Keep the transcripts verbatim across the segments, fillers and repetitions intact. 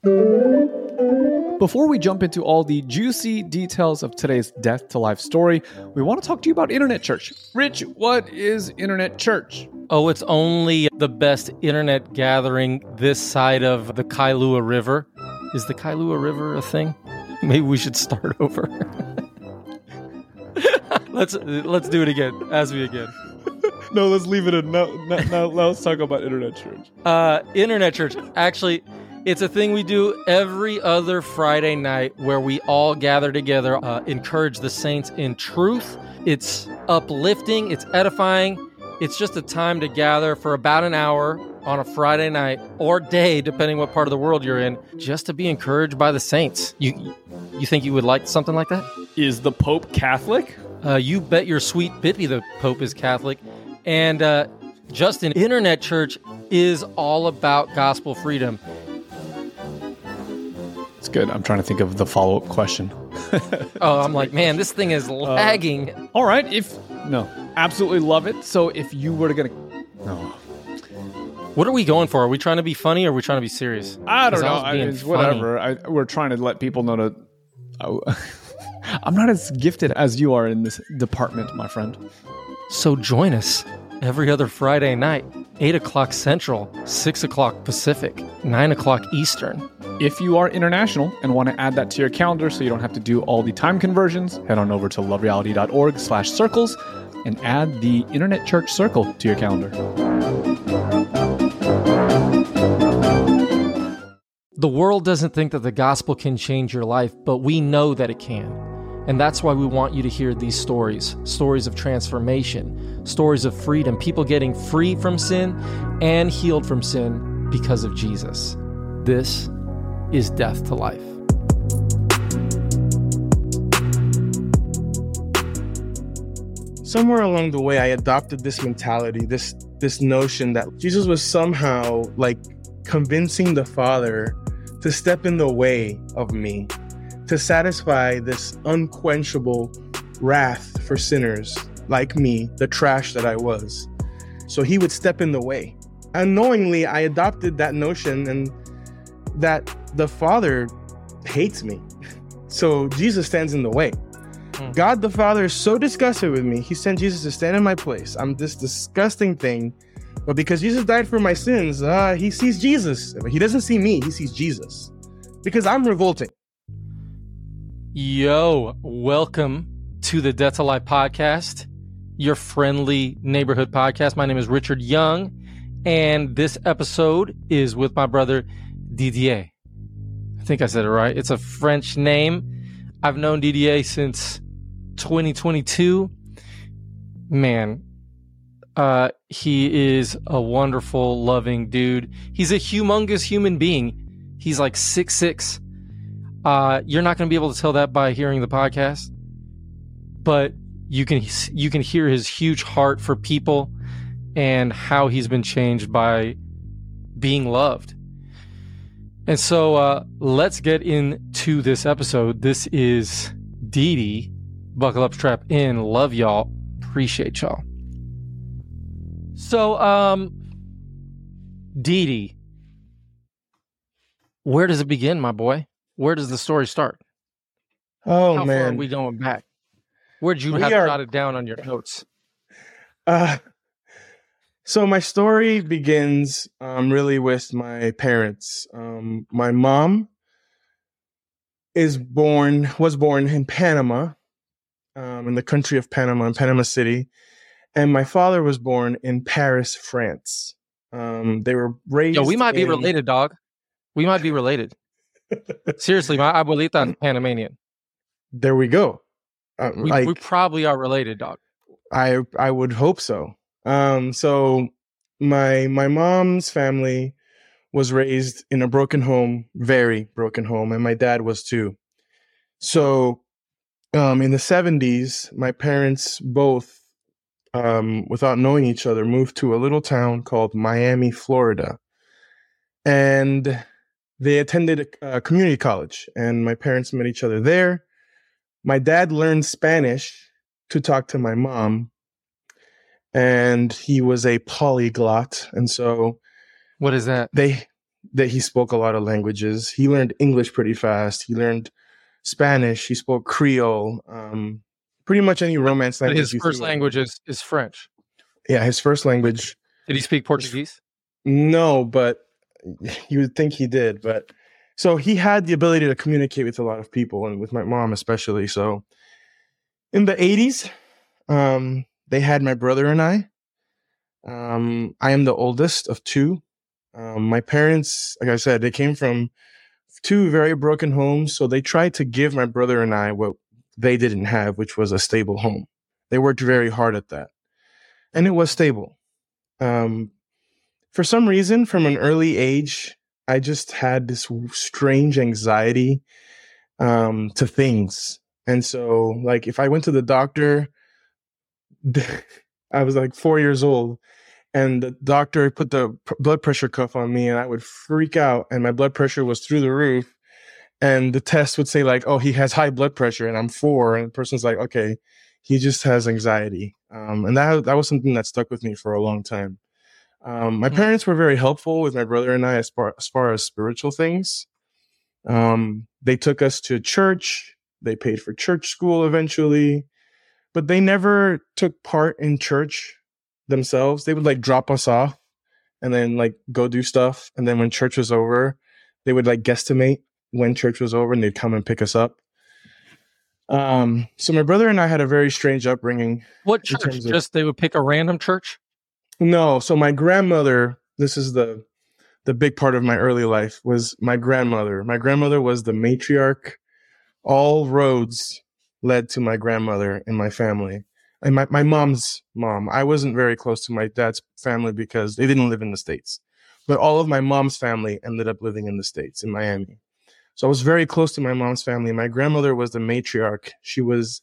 Before we jump into all the juicy details of today's Death to Life story, we want to talk to you about Internet Church. Rich, what is Internet Church? Oh, it's only the best internet gathering this side of the Kailua River. Is the Kailua River a thing? Maybe we should start over. let's let's do it again. Ask me again. No, let's leave it in. Now, now, now let's talk about Internet Church. Uh, Internet Church. Actually, it's a thing we do every other Friday night where we all gather together, uh, encourage the saints in truth. It's uplifting. It's edifying. It's just a time to gather for about an hour on a Friday night or day, depending what part of the world you're in, just to be encouraged by the saints. You you think you would like something like that? Is the Pope Catholic? Uh, you bet your sweet bippy the Pope is Catholic. And uh, Justin, Internet Church is all about gospel freedom. It's good. I'm trying to think of the follow-up question. Oh, I'm like, man, this thing is lagging. Uh, all right. If no, absolutely love it. So if you were to get a... No. What are we going for? Are we trying to be funny or are we trying to be serious? I don't know. I, it's whatever. I, we're trying to let people know to... Oh, I'm not as gifted as you are in this department, my friend. So join us every other Friday night, eight o'clock Central, six o'clock Pacific, nine o'clock Eastern. If you are international and want to add that to your calendar so you don't have to do all the time conversions, head on over to lovereality.org slash circles and add the Internet Church Circle to your calendar. The world doesn't think that the gospel can change your life, but we know that it can. And that's why we want you to hear these stories, stories of transformation, stories of freedom, people getting free from sin and healed from sin because of Jesus. This is Death to Life. Somewhere along the way, I adopted this mentality, this this notion that Jesus was somehow like convincing the Father to step in the way of me, to satisfy this unquenchable wrath for sinners like me, the trash that I was. So he would step in the way. Unknowingly, I adopted that notion and that the Father hates me. So Jesus stands in the way. Mm. God the Father is so disgusted with me, he sent Jesus to stand in my place. I'm this disgusting thing. But because Jesus died for my sins, uh, he sees Jesus. He doesn't see me, he sees Jesus. Because I'm revolting. Yo, welcome to the Death to Life podcast, your friendly neighborhood podcast. My name is Richard Young, and this episode is with my brother Didier. I think I said it right. It's a French name. I've known Didier since twenty twenty-two. Man, uh, he is a wonderful, loving dude. He's a humongous human being. He's like six foot six. Uh, you're not going to be able to tell that by hearing the podcast, but you can you can hear his huge heart for people and how he's been changed by being loved. And so uh, let's get into this episode. This is Didi. Buckle up, strap in. Love y'all. Appreciate y'all. So, um, Didi, where does it begin, my boy? Where does the story start? Oh, How man. far are we going back? Where'd you We have are- jotted down on your notes? Uh, so my story begins um, really with my parents. Um, my mom is born, was born in Panama, um, in the country of Panama, in Panama City. And my father was born in Paris, France. Um, they were raised Yo, we might be in- related, dog. We might be related. Seriously, my abuelita is Panamanian. There we go. Uh, We, like, we probably are related, dog. I I would hope so. Um, so my my mom's family was raised in a broken home, very broken home, and my dad was too. So um, in the seventies, my parents both, um, without knowing each other, moved to a little town called Miami, Florida, and they attended a community college. And my parents met each other there. My dad learned Spanish to talk to my mom, and he was a polyglot. And so What is that? they that he spoke a lot of languages. He learned English pretty fast. He learned Spanish. He spoke Creole. Um, pretty much any Romance But language. his first language is, is French. Yeah, his first language. Did he speak Portuguese? No, but you would think he did. But so he had the ability to communicate with a lot of people, and with my mom especially. So in the eighties, um, they had my brother and I. Um, I am the oldest of two. Um, my parents, like I said, they came from two very broken homes. So they tried to give my brother and I what they didn't have, which was a stable home. They worked very hard at that. And it was stable. Um, for some reason, from an early age, I just had this strange anxiety um, to things. And so, like, if I went to the doctor, I was like four years old, and the doctor put the p- blood pressure cuff on me, and I would freak out, and my blood pressure was through the roof. And the test would say, like, oh, he has high blood pressure, and I'm four. And the person's like, okay, he just has anxiety. Um, and that, that was something that stuck with me for a long time. Um, my parents were very helpful with my brother and I as far as, far as spiritual things. Um, they took us to church. They paid for church school eventually. But they never took part in church themselves. They would like drop us off and then like go do stuff. And then when church was over, they would like guesstimate when church was over and they'd come and pick us up. Um, so my brother and I had a very strange upbringing. What church? Of, Just they would pick a random church? No. So my grandmother, this is the the big part of my early life, was my grandmother. My grandmother was the matriarch. All roads led to my grandmother and my family. And my, my mom's mom. I wasn't very close to my dad's family because they didn't live in the States. But all of my mom's family ended up living in the States, in Miami. So I was very close to my mom's family. My grandmother was the matriarch. She was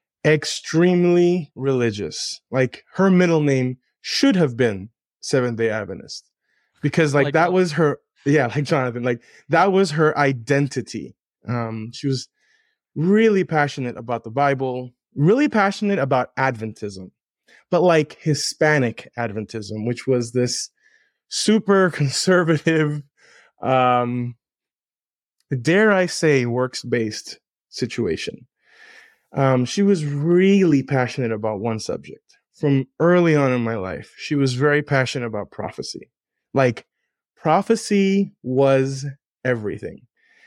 extremely religious. Like, her middle name should have been Seventh-day Adventist. Because like, like that was her, yeah, like Jonathan, like that was her identity. Um, she was really passionate about the Bible, really passionate about Adventism, but like Hispanic Adventism, which was this super conservative, um, dare I say, works-based situation. Um, she was really passionate about one subject. From early on in my life, she was very passionate about prophecy. Like, prophecy was everything.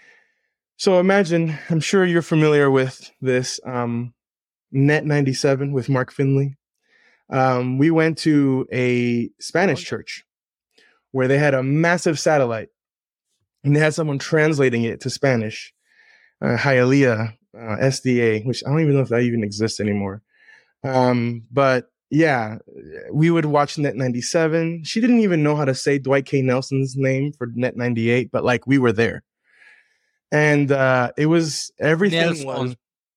So imagine, I'm sure you're familiar with this, um, Net ninety-seven with Mark Finley. Um, we went to a Spanish church where they had a massive satellite and they had someone translating it to Spanish, uh, Hialeah, uh, S D A, which I don't even know if that even exists anymore. Um, but yeah, we would watch Net ninety-seven. She didn't even know how to say Dwight K. Nelson's name for Net ninety-eight, but like we were there. And uh, it was, everything Nelson.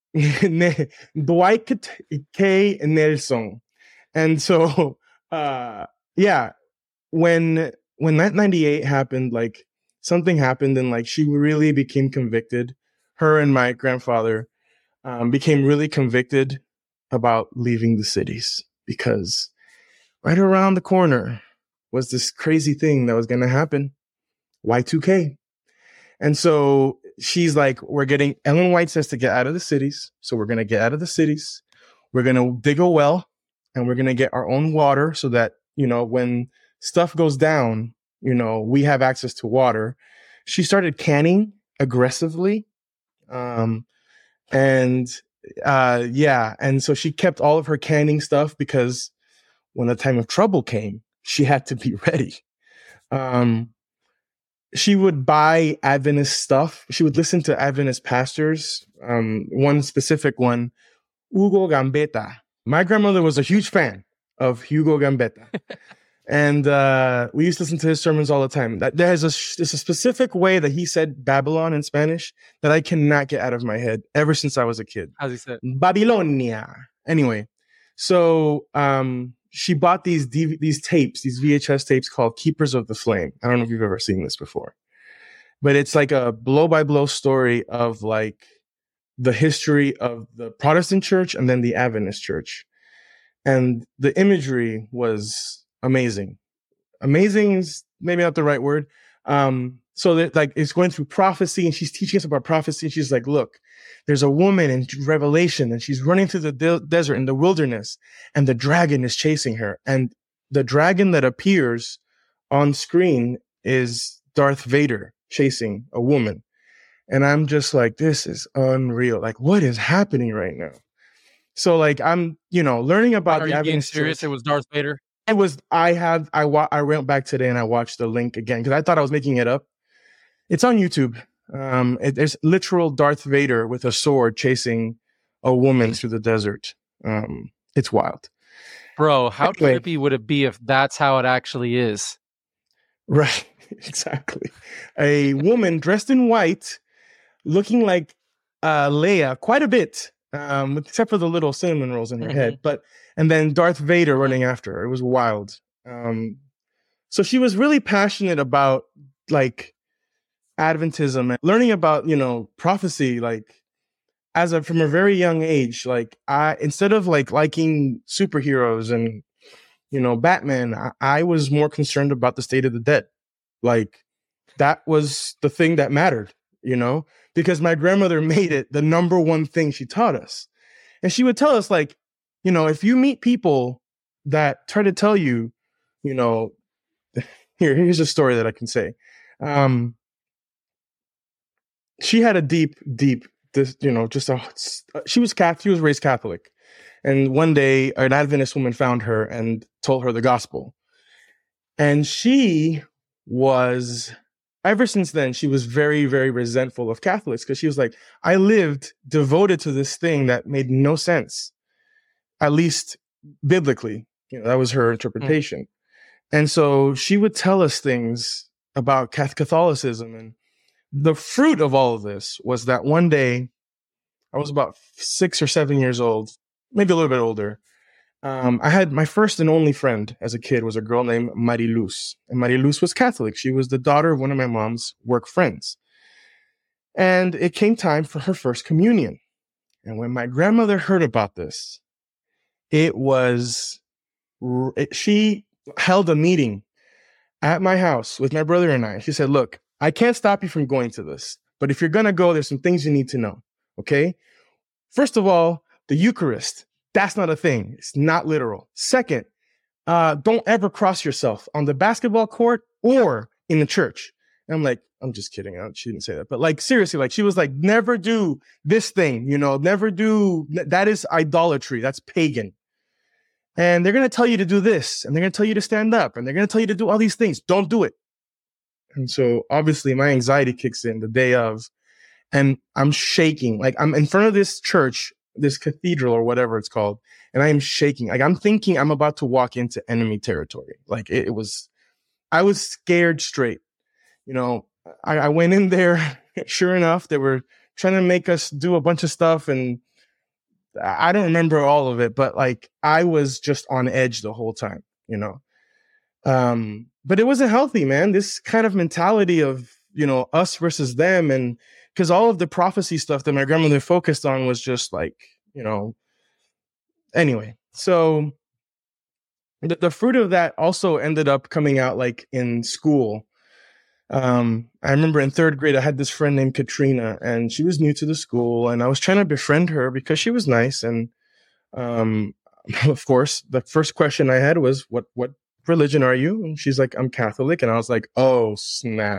was Dwight K. Nelson. And so, uh, yeah, when when Net ninety-eight happened, like something happened and like she really became convicted. Her and my grandfather um, became really convicted about leaving the cities because right around the corner was this crazy thing that was going to happen, Y two K. And so she's like, we're getting, Ellen White says to get out of the cities. So we're going to get out of the cities. We're going to dig a well and we're going to get our own water so that, you know, when stuff goes down, you know, we have access to water. She started canning aggressively. Um, and, uh, yeah. And so she kept all of her canning stuff because when the time of trouble came, she had to be ready. Um, she would buy Adventist stuff. She would listen to Adventist pastors. Um, one specific one, Hugo Gambetta. My grandmother was a huge fan of Hugo Gambetta. And uh, we used to listen to his sermons all the time. That there's a there's a specific way that he said Babylon in Spanish that I cannot get out of my head ever since I was a kid. How's he say? Babilonia. Anyway, so um, she bought these D V- these tapes, these V H S tapes called Keepers of the Flame. I don't know if you've ever seen this before, but it's like a blow by blow story of like the history of the Protestant church and then the Adventist church, and the imagery was amazing. Amazing is maybe not the right word. Um, So that like it's going through prophecy, and she's teaching us about prophecy. And she's like, look, there's a woman in Revelation, and she's running through the de- desert in the wilderness, and the dragon is chasing her. And the dragon that appears on screen is Darth Vader chasing a woman. And I'm just like, this is unreal. Like, what is happening right now? So like, I'm, you know, learning about Are the you being Adventist serious? Church. It was Darth Vader? It was, I have, I, wa- I went back today and I watched the link again because I thought I was making it up. It's on YouTube. Um, it, there's literal Darth Vader with a sword chasing a woman through the desert. Um, it's wild. Bro, how Anyway. trippy would it be if that's how it actually is? Right. Exactly. A woman dressed in white, looking like uh, Leia quite a bit, um, except for the little cinnamon rolls in her Mm-hmm. head. But and then Darth Vader running after her. It was wild. Um, so she was really passionate about like Adventism and learning about, you know, prophecy, like as a from a very young age. Like I instead of like liking superheroes and, you know, Batman, I, I was more concerned about the state of the dead. Like that was the thing that mattered, you know, because my grandmother made it the number one thing she taught us. And she would tell us, like, you know, if you meet people that try to tell you, you know, here, here's a story that I can say. Um, she had a deep, deep, this, you know, just a, she was Catholic, she was raised Catholic. And one day an Adventist woman found her and told her the gospel. And she was, ever since then, she was very, very resentful of Catholics because she was like, I lived devoted to this thing that made no sense, at least biblically. You know, that was her interpretation. Mm. And so she would tell us things about Catholicism. And the fruit of all of this was that one day, I was about six or seven years old, maybe a little bit older. Um, I had my first and only friend as a kid was a girl named Mariluz. And Mariluz was Catholic. She was the daughter of one of my mom's work friends. And it came time for her first communion. And when my grandmother heard about this, it was, it, she held a meeting at my house with my brother and I. She said, look, I can't stop you from going to this, but if you're going to go, there's some things you need to know. Okay. First of all, the Eucharist. That's not a thing. It's not literal. Second, uh, don't ever cross yourself on the basketball court or in the church. And I'm like, I'm just kidding. She didn't say that. But like, seriously, like she was like, never do this thing, you know, never do. That is idolatry. That's pagan. And they're going to tell you to do this. And they're going to tell you to stand up. And they're going to tell you to do all these things. Don't do it. And so obviously my anxiety kicks in the day of, and I'm shaking. Like I'm in front of this church, this cathedral or whatever it's called. And I am shaking. Like I'm thinking I'm about to walk into enemy territory. Like it, it was, I was scared straight. You know, I, I went in there, sure enough, they were trying to make us do a bunch of stuff. And I don't remember all of it, but like I was just on edge the whole time, you know? Um, but it wasn't healthy, man. This kind of mentality of, you know, us versus them. And because all of the prophecy stuff that my grandmother focused on was just like, you know, anyway. So the, the fruit of that also ended up coming out like in school. Um, I remember in third grade, I had this friend named Katrina, and she was new to the school, and I was trying to befriend her because she was nice. And um, of course, the first question I had was, what, what religion are you? And she's like, I'm Catholic. And I was like, oh, snap.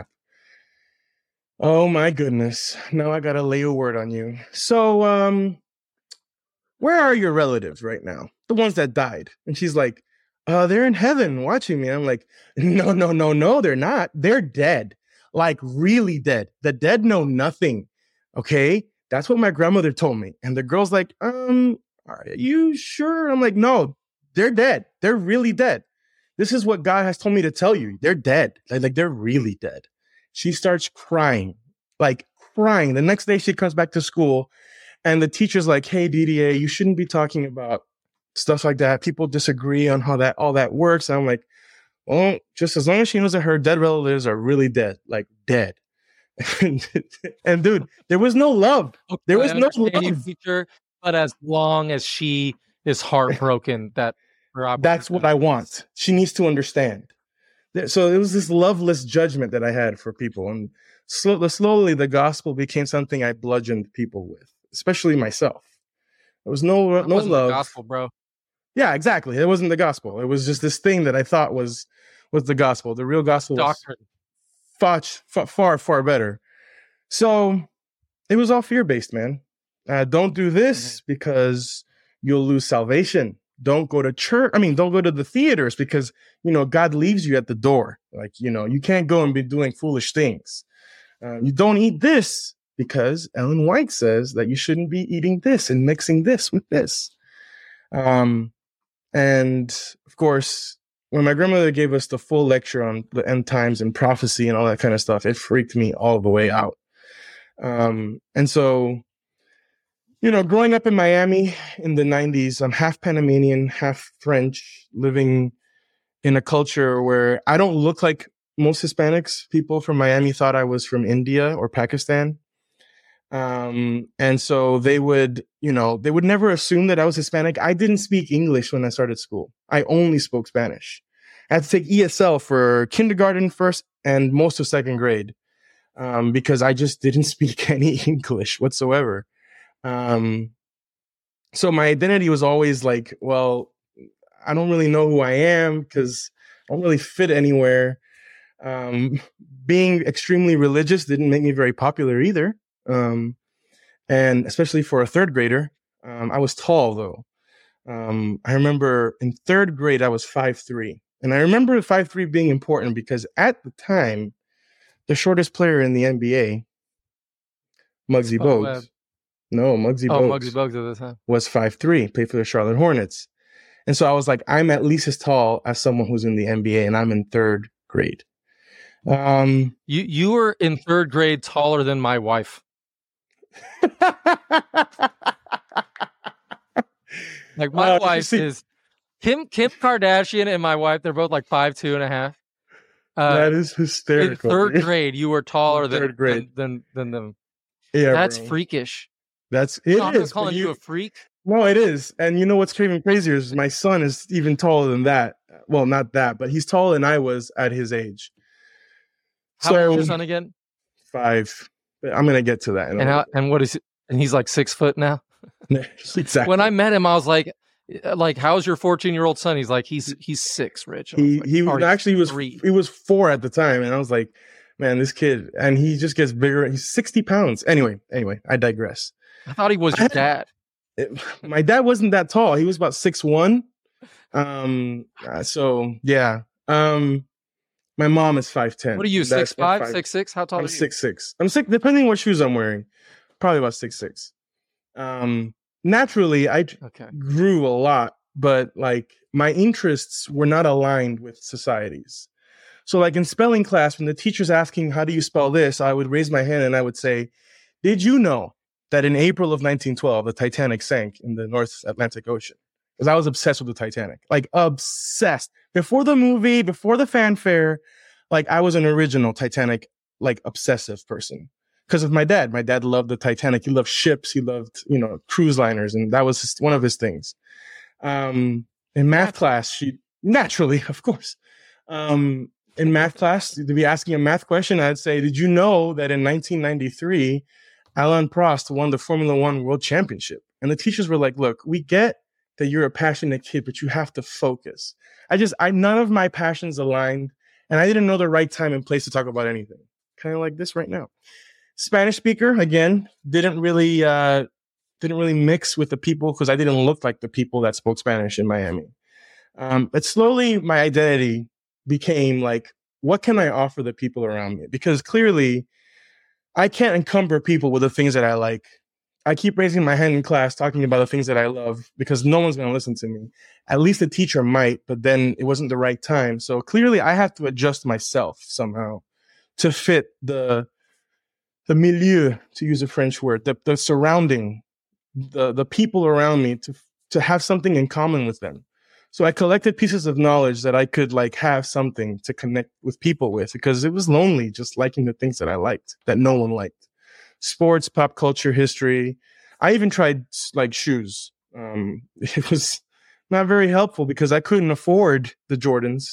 Oh my goodness. Now I got to lay a word on you. So, um, where are your relatives right now? The ones that died. And she's like, uh, they're in heaven watching me. I'm like, no, no, no, no, they're not. They're dead. Like really dead. The dead know nothing. Okay. That's what my grandmother told me. And the girl's like, um, are you sure? I'm like, no, they're dead. They're really dead. This is what God has told me to tell you. They're dead. Like, like they're really dead. She starts crying, like crying. The next day she comes back to school and the teacher's like, hey, D D A, you shouldn't be talking about stuff like that. People disagree on how that all that works. And I'm like, well, just as long as she knows that her dead relatives are really dead, like dead. And dude, there was no love. Okay, there was no you, love. Teacher, but as long as she is heartbroken, that her that's what I want. She needs to understand. So it was this loveless judgment that I had for people. And slow, slowly the gospel became something I bludgeoned people with, especially myself. There was no, That no wasn't love. the gospel, bro. Yeah, exactly. It wasn't the gospel. It was just this thing that I thought was, was the gospel. The real gospel Doctrine. was far, far, far better. So it was all fear-based, man. Uh, don't do this mm-hmm. because you'll lose salvation. Don't go to church. I mean, don't go to the theaters because, you know, God leaves you at the door. Like, you know, you can't go and be doing foolish things. Uh, you don't eat this because Ellen White says that you shouldn't be eating this and mixing this with this. Um, and of course, when my grandmother gave us the full lecture on the end times and prophecy and all that kind of stuff, it freaked me all the way out. Um, and so, you know, growing up in Miami in the nineties, I'm half Panamanian, half French, living in a culture where I don't look like most Hispanics. People from Miami thought I was from India or Pakistan. Um, and so they would, you know, they would never assume that I was Hispanic. I didn't speak English when I started school. I only spoke Spanish. I had to take E S L for kindergarten, first, and most of second grade, um, because I just didn't speak any English whatsoever. Um, so my identity was always like, well, I don't really know who I am because I don't really fit anywhere. Um, being extremely religious didn't make me very popular either. Um, and especially for a third grader, um, I was tall though. Um, I remember in third grade, I was five three. And I remember five three being important because at the time, the shortest player in the N B A, Muggsy oh, Bogues. Uh, no, Muggsy oh, Bogues. Muggsy Bogues at the time. Was five three, played for the Charlotte Hornets. And so I was like, I'm at least as tall as someone who's in the N B A, and I'm in third grade. Um, you you were in third grade taller than my wife. Like my uh, wife is Kim Kim Kardashian and my wife. They're both like five two and a half. Uh, that is hysterical. In third dude. grade, you were taller than, third grade. than than than them. Yeah, that's bro. freakish. That's it. No, I'm is, not calling you, you a freak. No, it is. And you know what's even crazier is my son is even taller than that. Well, not that, but he's taller than I was at his age. How so, old is your son again? Five. I'm gonna get to that. And how, and what is it? And he's like six foot now. Exactly. When I met him, I was like, like, how's your fourteen year old son? He's like, he's he's six, Rich. He like, he was actually he was three. he was four at the time, and I was like, man, this kid, and he just gets bigger. He's sixty pounds. Anyway, anyway, I digress. I thought he was your dad. It, my dad wasn't that tall. He was about six one. Um. So yeah. Um. My mom is five ten. What are you, six five, six six? How tall I'm are you? Six six. I'm six, depending what shoes I'm wearing. Probably about six six. Um, naturally, I okay. grew a lot, but like my interests were not aligned with society's. So, like in spelling class, when the teacher's asking how do you spell this, I would raise my hand and I would say, "Did you know that in April of nineteen twelve, the Titanic sank in the North Atlantic Ocean?" Because I was obsessed with the Titanic, like obsessed. Before the movie, before the fanfare, like I was an original Titanic, like obsessive person. Because of my dad. My dad loved the Titanic. He loved ships. He loved, you know, cruise liners. And that was just one of his things. Um, in math class, she naturally, of course, um, in math class, to be asking a math question, I'd say, did you know that in nineteen ninety-three, Alain Prost won the Formula One World Championship? And the teachers were like, look, we get that you're a passionate kid, but you have to focus. I just, I, none of my passions aligned, and I didn't know the right time and place to talk about anything. Kind of like this right now. Spanish speaker, again, didn't really, uh, didn't really mix with the people because I didn't look like the people that spoke Spanish in Miami. Um, but slowly my identity became like, what can I offer the people around me? Because clearly I can't encumber people with the things that I like. I keep raising my hand in class talking about the things that I love because no one's going to listen to me. At least the teacher might, but then it wasn't the right time. So clearly I have to adjust myself somehow to fit the the milieu, to use a French word, the, the surrounding, the, the people around me to to have something in common with them. So I collected pieces of knowledge that I could like have something to connect with people with because it was lonely just liking the things that I liked, that no one liked. Sports, pop culture, history. I even tried like shoes. Um, it was not very helpful because I couldn't afford the Jordans,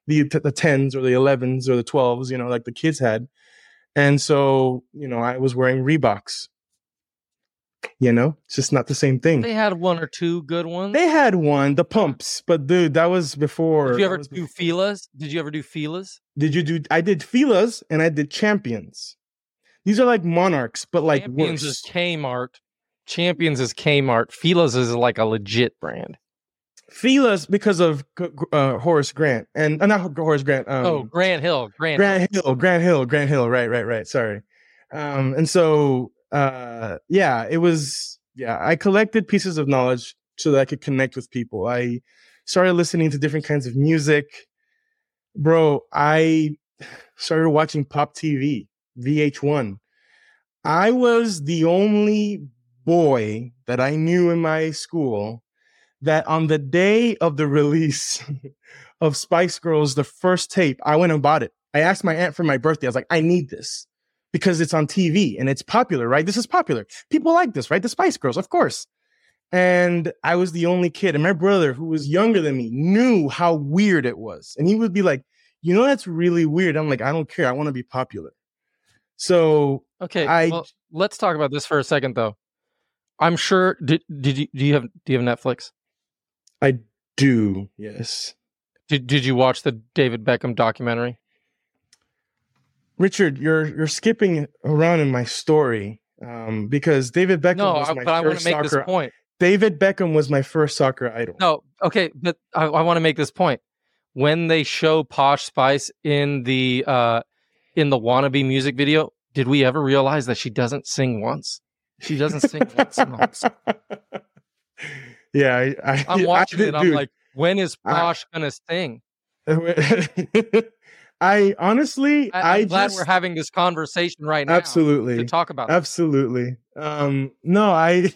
the the tens or the elevens or the twelves, you know, like the kids had. And so, you know, I was wearing Reeboks. You know, it's just not the same thing. They had one or two good ones. They had one, the pumps, but dude, that was before. Did you ever was do before. Filas? Did you ever do Filas? Did you do? I did Filas and I did Champions. These are like Monarchs, but like Champions worse. is Kmart. Champions is Kmart. Filas is like a legit brand. Filas because of uh, Horace Grant and uh, not Horace Grant. Um, oh, Grant Hill. Grant, Grant Hill. Grant Hill. Grant Hill. Right, right, right. Sorry. Um, and so, uh, yeah, it was. Yeah, I collected pieces of knowledge so that I could connect with people. I started listening to different kinds of music. Bro, I started watching Pop T V, V H one. I was the only boy that I knew in my school that on the day of the release of Spice Girls, the first tape, I went and bought it. I asked my aunt for my birthday. I was like, I need this because it's on T V and it's popular, right? This is popular. People like this, right? The Spice Girls, of course. And I was the only kid. And my brother, who was younger than me, knew how weird it was. And he would be like, you know, that's really weird. I'm like, I don't care. I want to be popular. So okay, I, well, let's talk about this for a second, though. I'm sure. Did did you do you have do you have Netflix? I do. Yes. Did Did you watch the David Beckham documentary? Richard, you're you're skipping around in my story um, because David Beckham No, was I, my but I want first to make soccer. this point. David Beckham was my first soccer idol. No, okay, but I, I want to make this point. When they show Posh Spice in the uh, in the Wannabe music video, did we ever realize that she doesn't sing once? She doesn't sing once. In the song. Yeah, I, I, I'm watching I, it. I'm dude, like, when is Posh I, gonna sing? I honestly, I, I'm I glad just, we're having this conversation right now. Absolutely, to talk about. Absolutely. Um, no, I,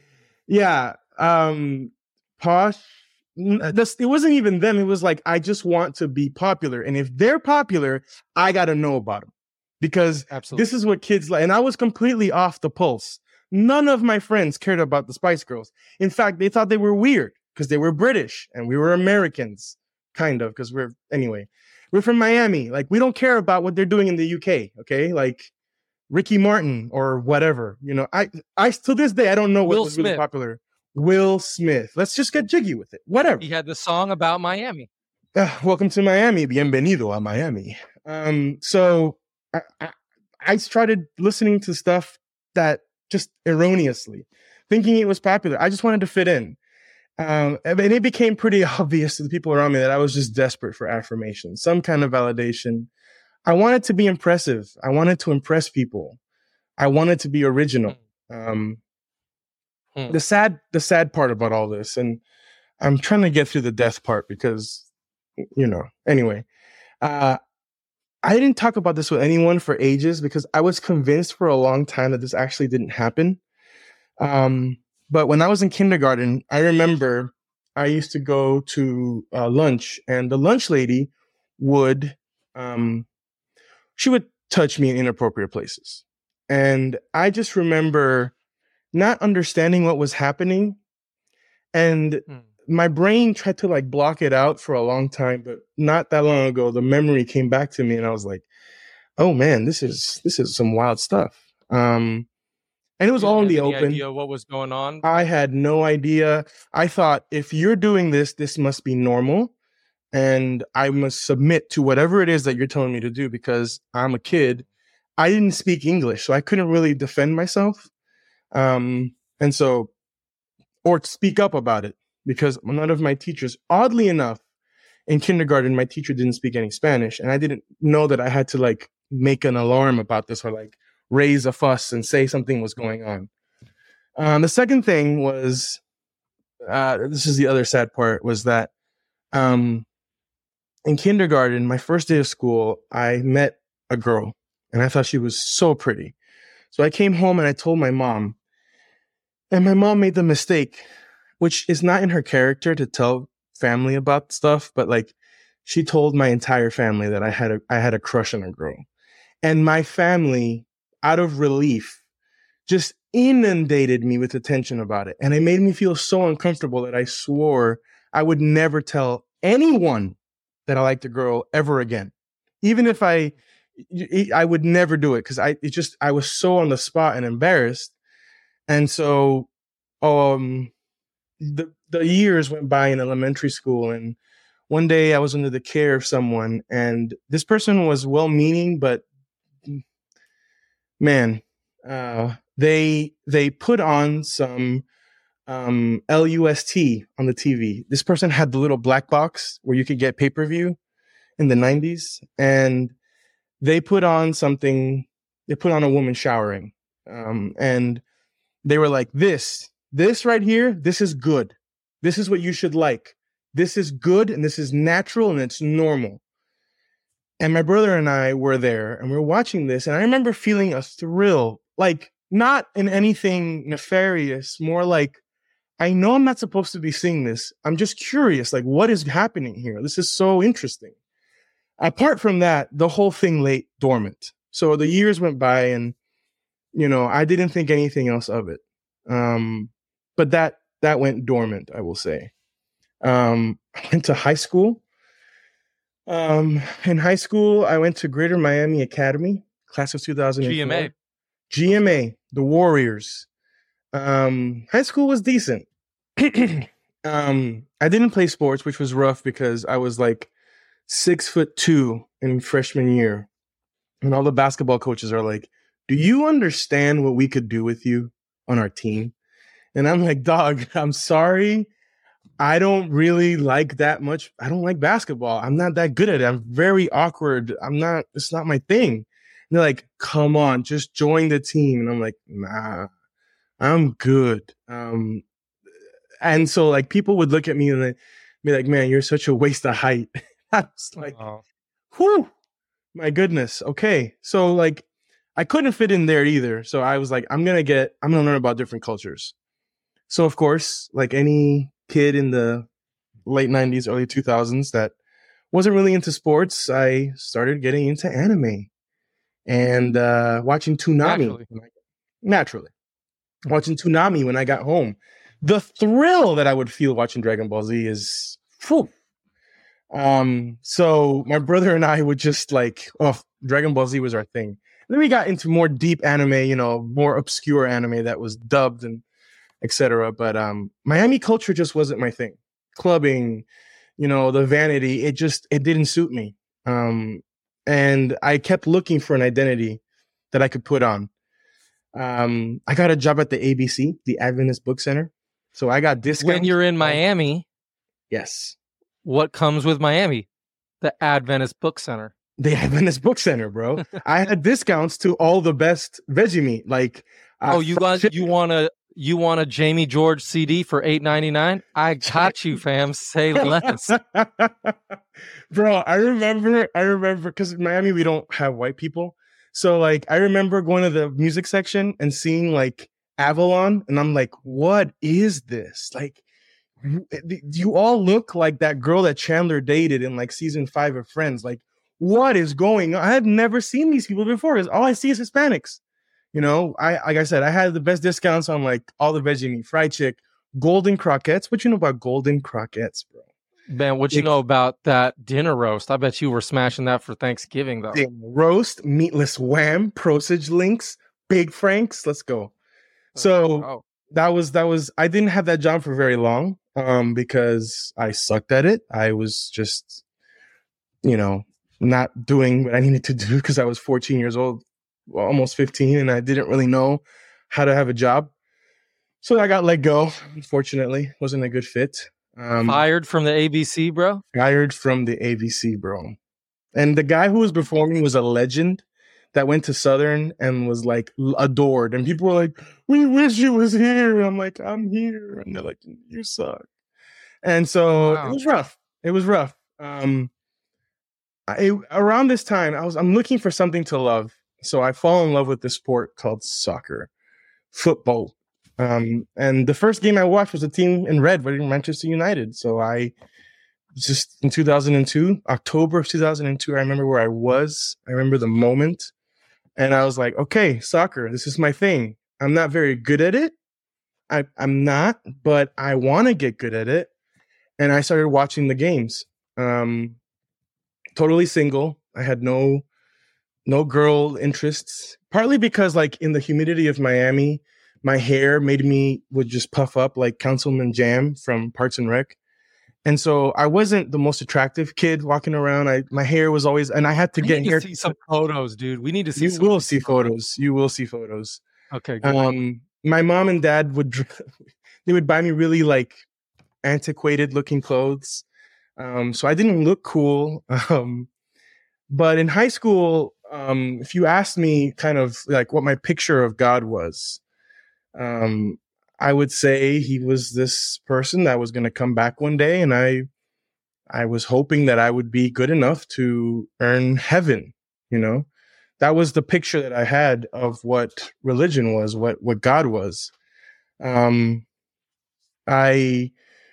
yeah, um, Posh. This, it wasn't even them. It was like, I just want to be popular, and if they're popular, I got to know about them because Absolutely. This is what kids like. And I was completely off the pulse. None of my friends cared about the Spice Girls. In fact, they thought they were weird because they were British and we were Americans, kind of, because we're, anyway, we're from Miami. Like, we don't care about what they're doing in the U K, okay? Like, Ricky Martin or whatever. You know, I, I to this day, I don't know what Will was Smith. really popular. Will Smith. Let's just get jiggy with it. Whatever. He had the song about Miami. Uh, welcome to Miami. Bienvenido a Miami. Um, so I, I, I started listening to stuff that just erroneously, thinking it was popular. I just wanted to fit in. Um, and it became pretty obvious to the people around me that I was just desperate for affirmation, some kind of validation. I wanted to be impressive. I wanted to impress people. I wanted to be original. Um, hmm. The sad, the sad part about all this, and I'm trying to get through the death part because, you know, anyway, uh, I didn't talk about this with anyone for ages because I was convinced for a long time that this actually didn't happen. Um, but when I was in kindergarten, I remember I used to go to uh, lunch, and the lunch lady would, um, she would touch me in inappropriate places. And I just remember not understanding what was happening. And hmm. my brain tried to like block it out for a long time, but not that long ago, the memory came back to me and I was like, oh man, this is, this is some wild stuff. Um, and it was you all in the any open. Idea what was going on? I had no idea. I thought if you're doing this, this must be normal. And I must submit to whatever it is that you're telling me to do because I'm a kid. I didn't speak English, so I couldn't really defend myself. Um, and so, or speak up about it because none of my teachers, oddly enough, in kindergarten, my teacher didn't speak any Spanish. And I didn't know that I had to like make an alarm about this or like raise a fuss and say something was going on. Um, the second thing was, uh, this is the other sad part, was that um, in kindergarten, my first day of school, I met a girl and I thought she was so pretty. So I came home and I told my mom, and my mom made the mistake, which is not in her character to tell family about stuff, but like she told my entire family that I had a, I had a crush on a girl. And my family, out of relief, just inundated me with attention about it. And it made me feel so uncomfortable that I swore I would never tell anyone that I liked a girl ever again. Even if I, I would never do it because I, it just, I was so on the spot and embarrassed. And so, um, the, the years went by in elementary school, and one day I was under the care of someone, and this person was well-meaning, but man, uh, they, they put on some, um, L U S T on the T V. This person had the little black box where you could get pay-per-view in the nineties, and they put on something, they put on a woman showering. Um, and they were like, this, this right here, this is good. This is what you should like. This is good, and this is natural, and it's normal. And my brother and I were there, and we were watching this, and I remember feeling a thrill, like not in anything nefarious, more like, I know I'm not supposed to be seeing this. I'm just curious, like, what is happening here? This is so interesting. Apart from that, the whole thing lay dormant. So the years went by, and, you know, I didn't think anything else of it. Um, but that, that went dormant, I will say. Um, I went to high school. Um, in high school, I went to Greater Miami Academy, class of two thousand four. G M A. G M A, the Warriors. Um, high school was decent. um, I didn't play sports, which was rough because I was like six foot two in freshman year. And all the basketball coaches are like, do you understand what we could do with you on our team? And I'm like, dog, I'm sorry. I don't really like that much. I don't like basketball. I'm not that good at it. I'm very awkward. I'm not, it's not my thing. And they're like, come on, just join the team. And I'm like, nah, I'm good. Um, and so like people would look at me and they'd be like, man, you're such a waste of height. I was like, Oh. whew, my goodness. Okay. So like, I couldn't fit in there either. So I was like, I'm going to get, I'm going to learn about different cultures. So of course, like any kid in the late nineties, early two thousands that wasn't really into sports, I started getting into anime and uh, watching Toonami. Naturally. Naturally. Watching Toonami when I got home. The thrill that I would feel watching Dragon Ball Z is, whew. Um, so my brother and I would just like, oh, Dragon Ball Z was our thing. And then we got into more deep anime, you know, more obscure anime that was dubbed and et cetera. But um, Miami culture just wasn't my thing. Clubbing, you know, the vanity, it just, it didn't suit me. Um, and I kept looking for an identity that I could put on. Um, I got a job at the A B C, the Adventist Book Center. So I got discounts. When you're in Miami, yes. what comes with Miami? The Adventist Book Center. The Adventist Book Center, bro. I had discounts to all the best veggie meat. Like, uh, oh, you got you want a you want a Jamie George C D for eight ninety-nine? I got you, fam. Say less. Bro, I remember, I remember, because in Miami, we don't have white people. So, like, I remember going to the music section and seeing, like, Avalon, and I'm like, what is this? Like, you, you all look like that girl that Chandler dated in, like, season five of Friends. Like, what is going on? I had never seen these people before, because all I see is Hispanics. You know, I like I said, I had the best discounts on, like, all the veggie meat, fried chick, golden croquettes. What you know about golden croquettes, bro? Man, what you know about that dinner roast? I bet you were smashing that for Thanksgiving, though. Dinner roast, meatless wham, Prosage links, Big Franks. Let's go. So Oh. that was that was. I didn't have that job for very long, um, because I sucked at it. I was just, you know, not doing what I needed to do because I was fourteen years old, well, almost fifteen, and I didn't really know how to have a job. So I got let go. Unfortunately, wasn't a good fit. Um, Fired from the A B C, bro? Fired from the A B C, bro. And the guy who was performing was a legend that went to Southern and was like adored. And people were like, we wish you was here. And I'm like, I'm here. And they're like, you suck. And so Wow. it was rough. It was rough. Um, I, around this time, I was I'm looking for something to love. So I fall in love with this sport called soccer, football. Um, and the first game I watched was a team in red, Manchester United. So I just in two thousand two, October of two thousand two, I remember where I was. I remember the moment. And I was like, okay, soccer, this is my thing. I'm not very good at it. I, I'm not, but I want to get good at it. And I started watching the games. Um, totally single. I had no no girl interests. Partly because like in the humidity of Miami, my hair made me would just puff up like Councilman Jam from Parks and Rec. And so I wasn't the most attractive kid walking around. I my hair was always, and I had to We get need hair. to see some photos, dude. We need to see. You some will see photos. You will see photos. Okay. Good. Um, my mom and dad would they would buy me really like antiquated looking clothes. Um, so I didn't look cool. Um, but in high school, um, if you asked me kind of like what my picture of God was, um, I would say he was this person that was going to come back one day, and I, I was hoping that I would be good enough to earn heaven. You know, that was the picture that I had of what religion was, what what God was. Um, I,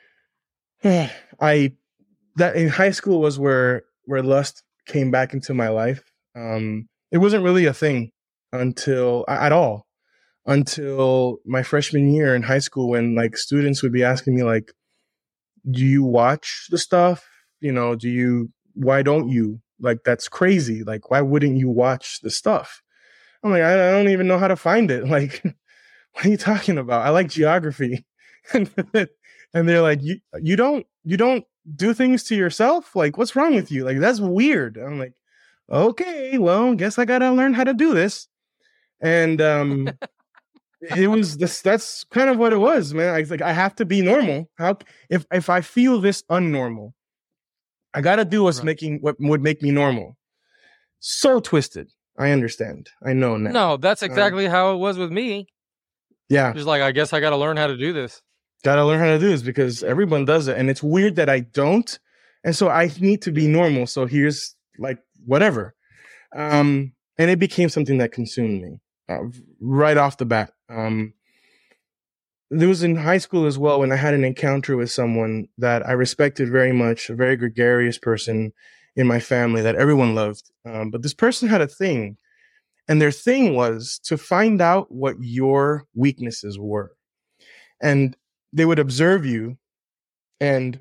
I, that in high school was where where lust came back into my life. Um, it wasn't really a thing until at all. Until my freshman year in high school, when like students would be asking me like, do you watch the stuff? You know, do you, why don't you? Like, that's crazy. Like, why wouldn't you watch the stuff? I'm like, I, I don't even know how to find it. Like, what are you talking about? I like geography. And they're like, you, you don't, you don't do things to yourself? Like, what's wrong with you? Like, that's weird. I'm like, okay, well, guess I gotta learn how to do this. And, um, it was this, that's kind of what it was, man. I was like, I have to be normal. How, if, if I feel this unnormal, I got to do what's right. making, what would make me normal. So twisted. I understand. I know now. No, that's exactly um, how it was with me. Yeah. Just like, I guess I got to learn how to do this. Got to learn how to do this because everyone does it. And it's weird that I don't. And so I need to be normal. So here's like, whatever. Um, and it became something that consumed me. Uh, right off the bat. Um, there was in high school as well when I had an encounter with someone that I respected very much, a very gregarious person in my family that everyone loved. Um, but this person had a thing, and their thing was to find out what your weaknesses were. And they would observe you, and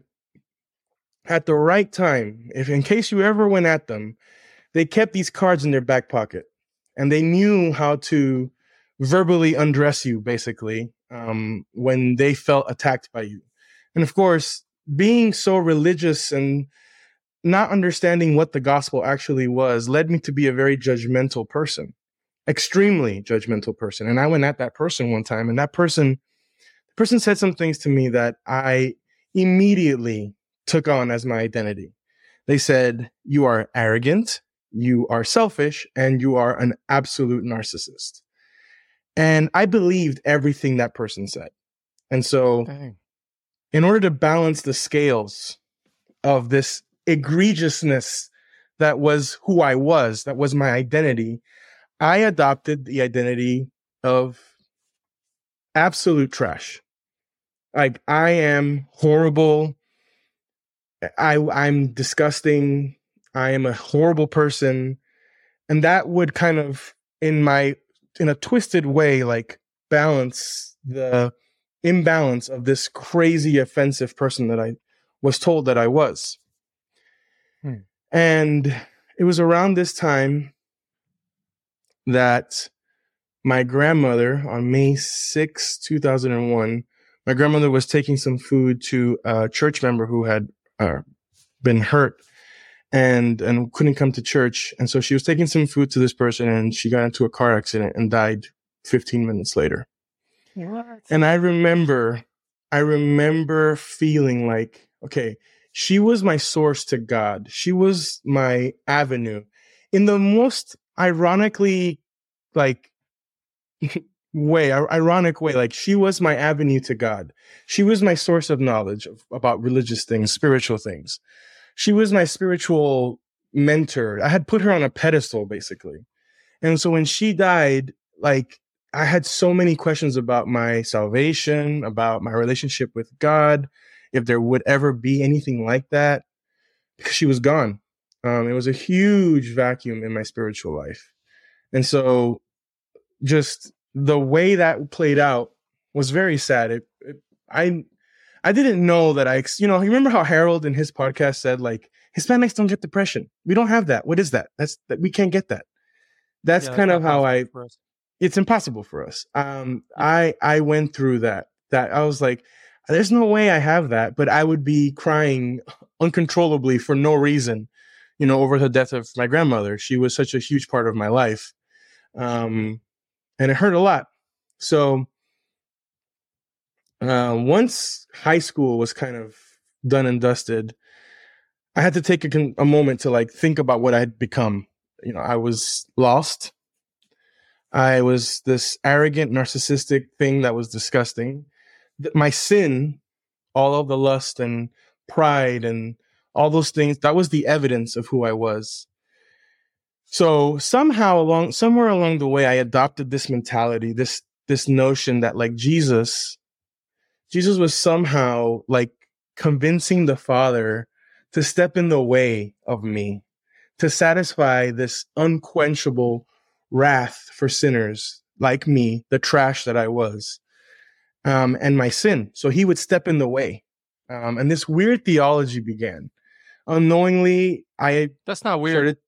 at the right time, if in case you ever went at them, they kept these cards in their back pocket. And they knew how to verbally undress you, basically, um, when they felt attacked by you. And of course, being so religious and not understanding what the gospel actually was led me to be a very judgmental person, extremely judgmental person. And I went at that person one time, and that person, the person said some things to me that I immediately took on as my identity. They said, "You are arrogant. You are selfish, and you are an absolute narcissist." And I believed everything that person said. And so Dang. in order to balance the scales of this egregiousness that was who I was, that was my identity, I adopted the identity of absolute trash. Like, I am horrible. I, I'm disgusting. I am a horrible person. And that would kind of, in my, in a twisted way, like balance the imbalance of this crazy offensive person that I was told that I was. Hmm. And it was around this time that my grandmother, on May sixth, two thousand one, my grandmother was taking some food to a church member who had uh, been hurt and and couldn't come to church. And so she was taking some food to this person, and she got into a car accident and died fifteen minutes later. What? And I remember, I remember feeling like, okay, she was my source to God. She was my avenue in the most ironically, like, way, ironic way. Like, she was my avenue to God. She was my source of knowledge of, about religious things, spiritual things. She was my spiritual mentor. I had put her on a pedestal, basically. And so when she died, like, I had so many questions about my salvation, about my relationship with God, if there would ever be anything like that, because she was gone. Um, it was a huge vacuum in my spiritual life. And so just the way that played out was very sad. It, it, I I didn't know that I, you know, you remember how Harold in his podcast said, like, Hispanics don't get depression. We don't have that. What is that? That's that we can't get that. That's Yeah, kind that's of not how I. possible for us. It's impossible for us. Um, I I went through that. That I was like, there's no way I have that. But I would be crying uncontrollably for no reason, you know, over the death of my grandmother. She was such a huge part of my life, um, and it hurt a lot. So uh, once high school was kind of done and dusted, I had to take a, con- a moment to like think about what I had become. You know, I was lost. I was this arrogant, narcissistic thing that was disgusting. Th- My sin, all of the lust and pride and all those things, that was the evidence of who I was. So somehow along, somewhere along the way, I adopted this mentality, this, this notion that like Jesus, Jesus was somehow like convincing the Father to step in the way of me, to satisfy this unquenchable wrath for sinners like me, the trash that I was, um, and my sin. So he would step in the way. Um, and this weird theology began. Unknowingly, I That's not weird. started.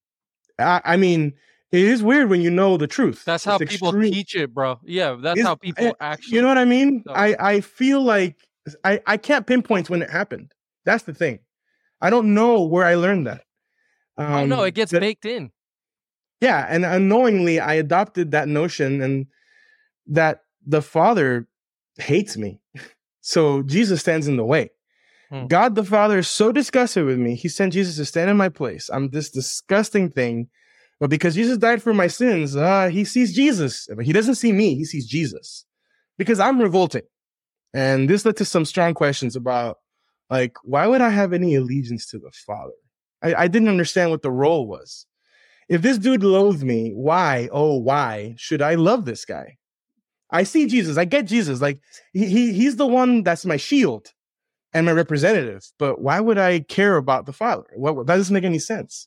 I, I mean, it is weird when you know the truth. That's how It's people extreme. teach it, bro. Yeah, that's It's- how people eh, actually. You know what I mean? So- I, I feel like I, I can't pinpoint when it happened. That's the thing. I don't know where I learned that. Um, oh no, it gets but- baked in. Yeah, and unknowingly, I adopted that notion and that the Father hates me. So Jesus stands in the way. Hmm. God the Father is so disgusted with me, he sent Jesus to stand in my place. I'm this disgusting thing. But because Jesus died for my sins, uh, he sees Jesus. But he doesn't see me, he sees Jesus. Because I'm revolting. And this led to some strong questions about, like, why would I have any allegiance to the Father? I, I didn't understand what the role was. If this dude loathed me, why, oh, why should I love this guy? I see Jesus. I get Jesus. Like, he, he he's the one that's my shield and my representative. But why would I care about the Father? What, that doesn't make any sense.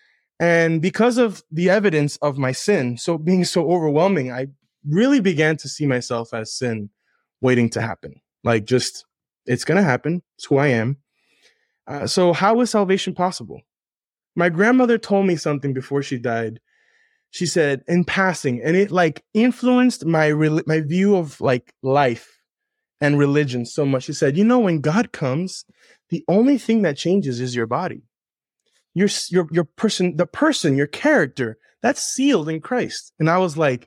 And because of the evidence of my sin, so being so overwhelming, I really began to see myself as sin waiting to happen. Like, just, it's going to happen. It's who I am. Uh, so how is salvation possible? My grandmother told me something before she died. She said in passing, and it like influenced my re- my view of like life and religion so much. She said, you know, when God comes, the only thing that changes is your body. Your your your person, the person, your character, that's sealed in Christ. And I was like,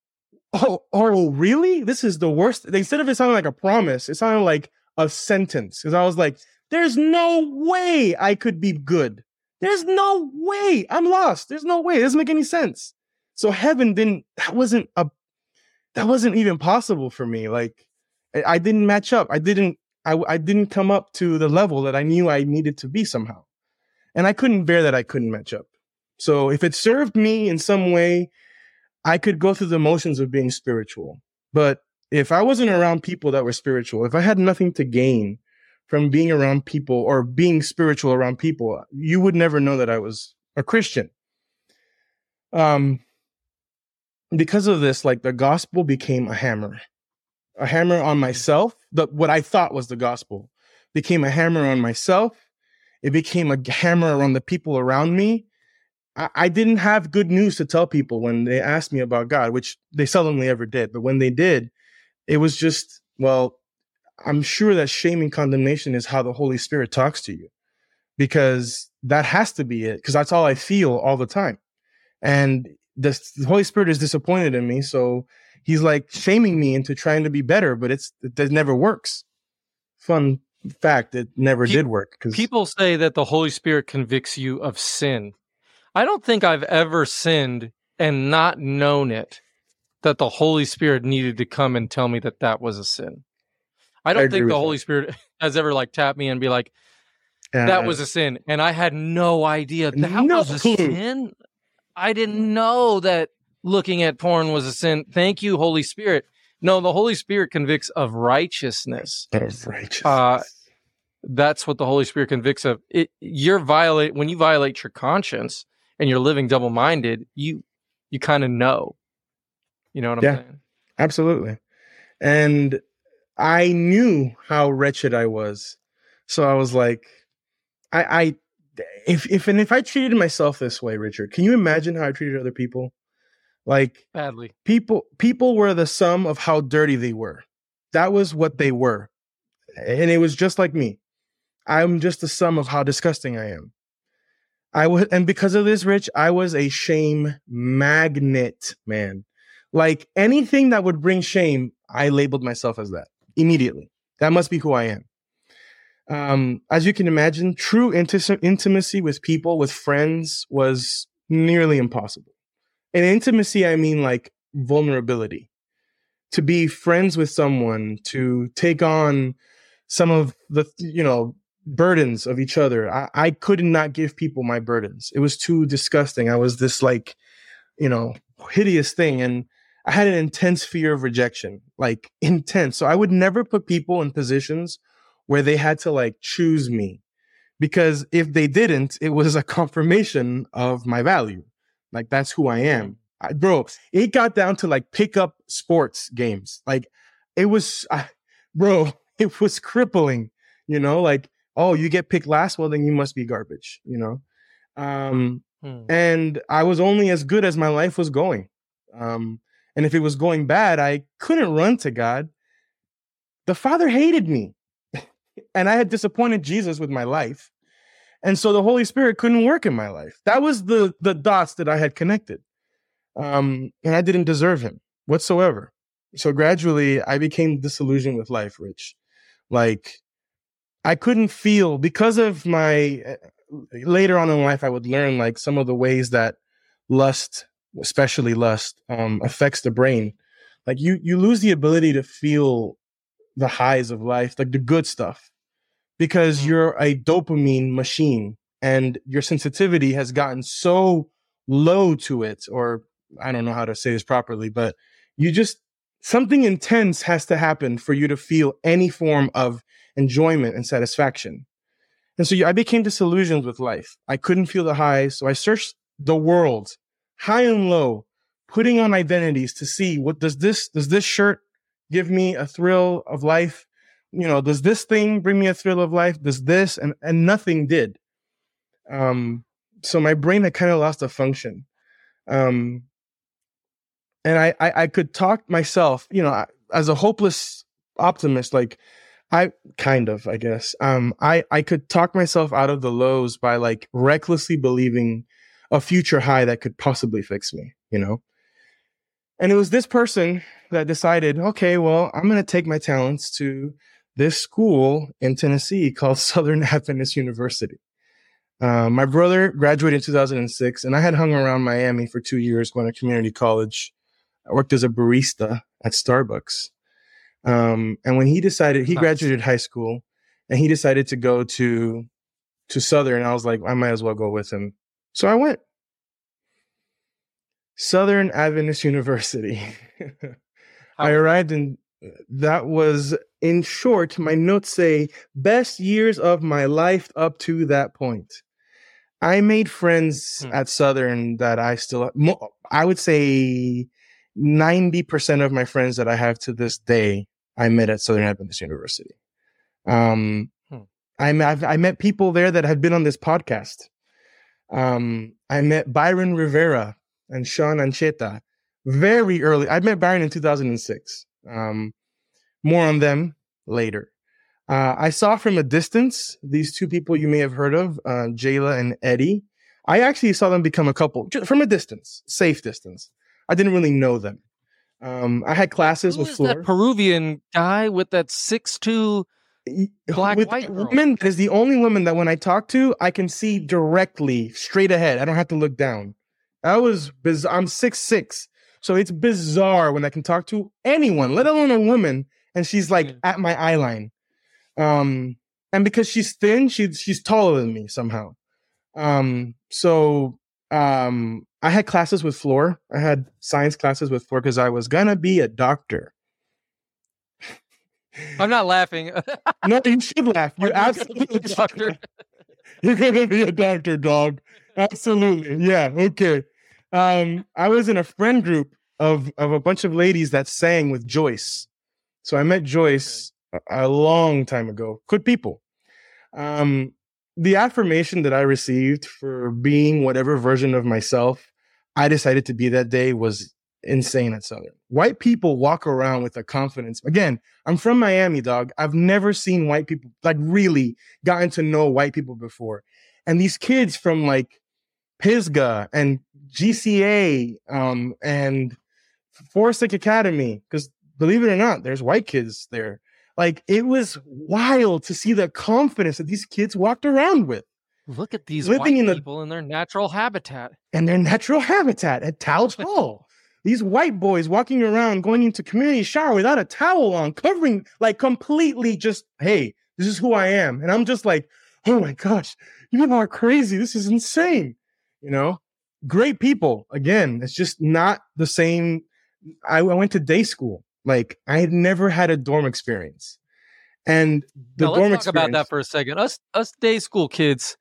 oh, oh, really? This is the worst. Instead of it sounding like a promise, it sounded like a sentence. Because I was like, there's no way I could be good. There's no way. I'm lost. There's no way. It doesn't make any sense. So heaven didn't, that wasn't a, that wasn't even possible for me. Like, I, I didn't match up. I didn't, I, I didn't come up to the level that I knew I needed to be somehow. And I couldn't bear that I couldn't match up. So if it served me in some way, I could go through the motions of being spiritual. But if I wasn't around people that were spiritual, if I had nothing to gain from being around people or being spiritual around people, you would never know that I was a Christian. Um, because of this, like the gospel became a hammer, a hammer on myself. The, what I thought was the gospel became a hammer on myself. It became a hammer on the people around me. I, I didn't have good news to tell people when they asked me about God, which they seldomly ever did. But when they did, it was just, well, I'm sure that shame and condemnation is how the Holy Spirit talks to you, because that has to be it, because that's all I feel all the time. And the, the Holy Spirit is disappointed in me. So he's like shaming me into trying to be better, but it's it, it never works. Fun fact, it never Pe- did work. Cause People say that the Holy Spirit convicts you of sin. I don't think I've ever sinned and not known it, that the Holy Spirit needed to come and tell me that that was a sin. I don't I agree think the with Holy that. Spirit has ever like tapped me and be like, uh, that was a sin. And I had no idea that No was a clue. sin. I didn't know that looking at porn was a sin. Thank you, Holy Spirit. No, the Holy Spirit convicts of righteousness. of righteousness. Uh, That's what the Holy Spirit convicts of. It, you're violate when you violate your conscience and you're living double-minded, you you kind of know. You know what I'm Yeah. saying? Absolutely. And I knew how wretched I was. So I was like, I, I if if and if I treated myself this way, Richard, can you imagine how I treated other people? Like Badly. people people were the sum of how dirty they were. That was what they were. And it was just like me. I'm just the sum of how disgusting I am. I was, and because of this, Rich, I was a shame magnet, man. Like anything that would bring shame, I labeled myself as that immediately. That must be who I am. Um, as you can imagine, true inti- intimacy with people, with friends, was nearly impossible. And intimacy, I mean like vulnerability. To be friends with someone, to take on some of the, you know, burdens of each other. I, I could not give people my burdens. It was too disgusting. I was this like, you know, hideous thing. And I had an intense fear of rejection, like intense. So I would never put people in positions where they had to like choose me, because if they didn't, it was a confirmation of my value. Like that's who I am. I, bro, it got down to like pick up sports games. Like it was, I, bro, it was crippling, you know, like, oh, you get picked last, well, then you must be garbage, you know? Um, hmm. And I was only as good as my life was going. Um, and if it was going bad, I couldn't run to God. The Father hated me. And I had disappointed Jesus with my life. And so the Holy Spirit couldn't work in my life. That was the, the dots that I had connected. Um, and I didn't deserve him whatsoever. So gradually, I became disillusioned with life, Rich. Like, I couldn't feel, because of my, uh, later on in life, I would learn like some of the ways that lust, especially lust, um, affects the brain. Like you, you lose the ability to feel the highs of life, like the good stuff, because you're a dopamine machine and your sensitivity has gotten so low to it, or I don't know how to say this properly, but you just, something intense has to happen for you to feel any form of enjoyment and satisfaction. And so I became disillusioned with life. I couldn't feel the highs. So I searched the world, high and low, putting on identities to see what does this, does this shirt give me a thrill of life? You know, does this thing bring me a thrill of life? Does this? And, and nothing did. Um, so my brain had kind of lost a function. Um, and I, I, I could talk myself, you know, as a hopeless optimist, like, I kind of, I guess, um, I, I could talk myself out of the lows by like recklessly believing a future high that could possibly fix me, you know? And it was this person that decided, okay, well, I'm going to take my talents to this school in Tennessee called Southern Adventist University. Uh, my brother graduated in two thousand six, and I had hung around Miami for two years going to community college. I worked as a barista at Starbucks. Um, and when he decided, he nice. graduated high school and he decided to go to, to Southern, I was like, I might as well go with him. So I went. Southern Adventist University. I arrived in, that was, in short, my notes say, best years of my life up to that point. I made friends hmm. at Southern that I still, I would say ninety percent of my friends that I have to this day, I met at Southern Adventist University. Um, hmm. I, I've, I met people there that had been on this podcast. Um, I met Byron Rivera and Sean Ancheta very early. I met Byron in two thousand six. Um, more on them later. Uh, I saw from a distance these two people you may have heard of, uh, Jayla and Eddie. I actually saw them become a couple from a distance, safe distance. I didn't really know them. Um, I had classes Who with is Fleur. That Peruvian guy with that six two black with white girl? Woman that is the only woman that when I talk to, I can see directly straight ahead. I don't have to look down. That was biz- I'm six six, so it's bizarre when I can talk to anyone, let alone a woman, and she's like yeah. at my eye line. Um, and because she's thin, she's she's taller than me somehow. Um, so um, I had classes with Fleur. I had science classes with Fleur because I was gonna be a doctor. I'm not laughing. No, you should laugh. You're absolutely a doctor. You're gonna be a doctor, dog. Absolutely. Yeah. Okay. Um, I was in a friend group of of a bunch of ladies that sang with Joyce. So I met Joyce okay. a, a long time ago. Good people. Um, the affirmation that I received for being whatever version of myself I decided to be that day was insane at Southern. White people walk around with a confidence. Again, I'm from Miami, dog. I've never seen white people, like really gotten to know white people before. And these kids from like Pisgah and G C A um, and Forest Lake Academy, because believe it or not, there's white kids there. Like, it was wild to see the confidence that these kids walked around with. Look at these Living white in the- people in their natural habitat. And their natural habitat at Tal's Hall. These white boys walking around, going into community shower without a towel on, covering, like, completely just, hey, this is who I am. And I'm just like, oh my gosh, you people are crazy. This is insane. You know, great people. Again, it's just not the same. I, I went to day school. Like, I had never had a dorm experience. And the now, dorm let's talk experience, about that for a second. Us, us day school kids,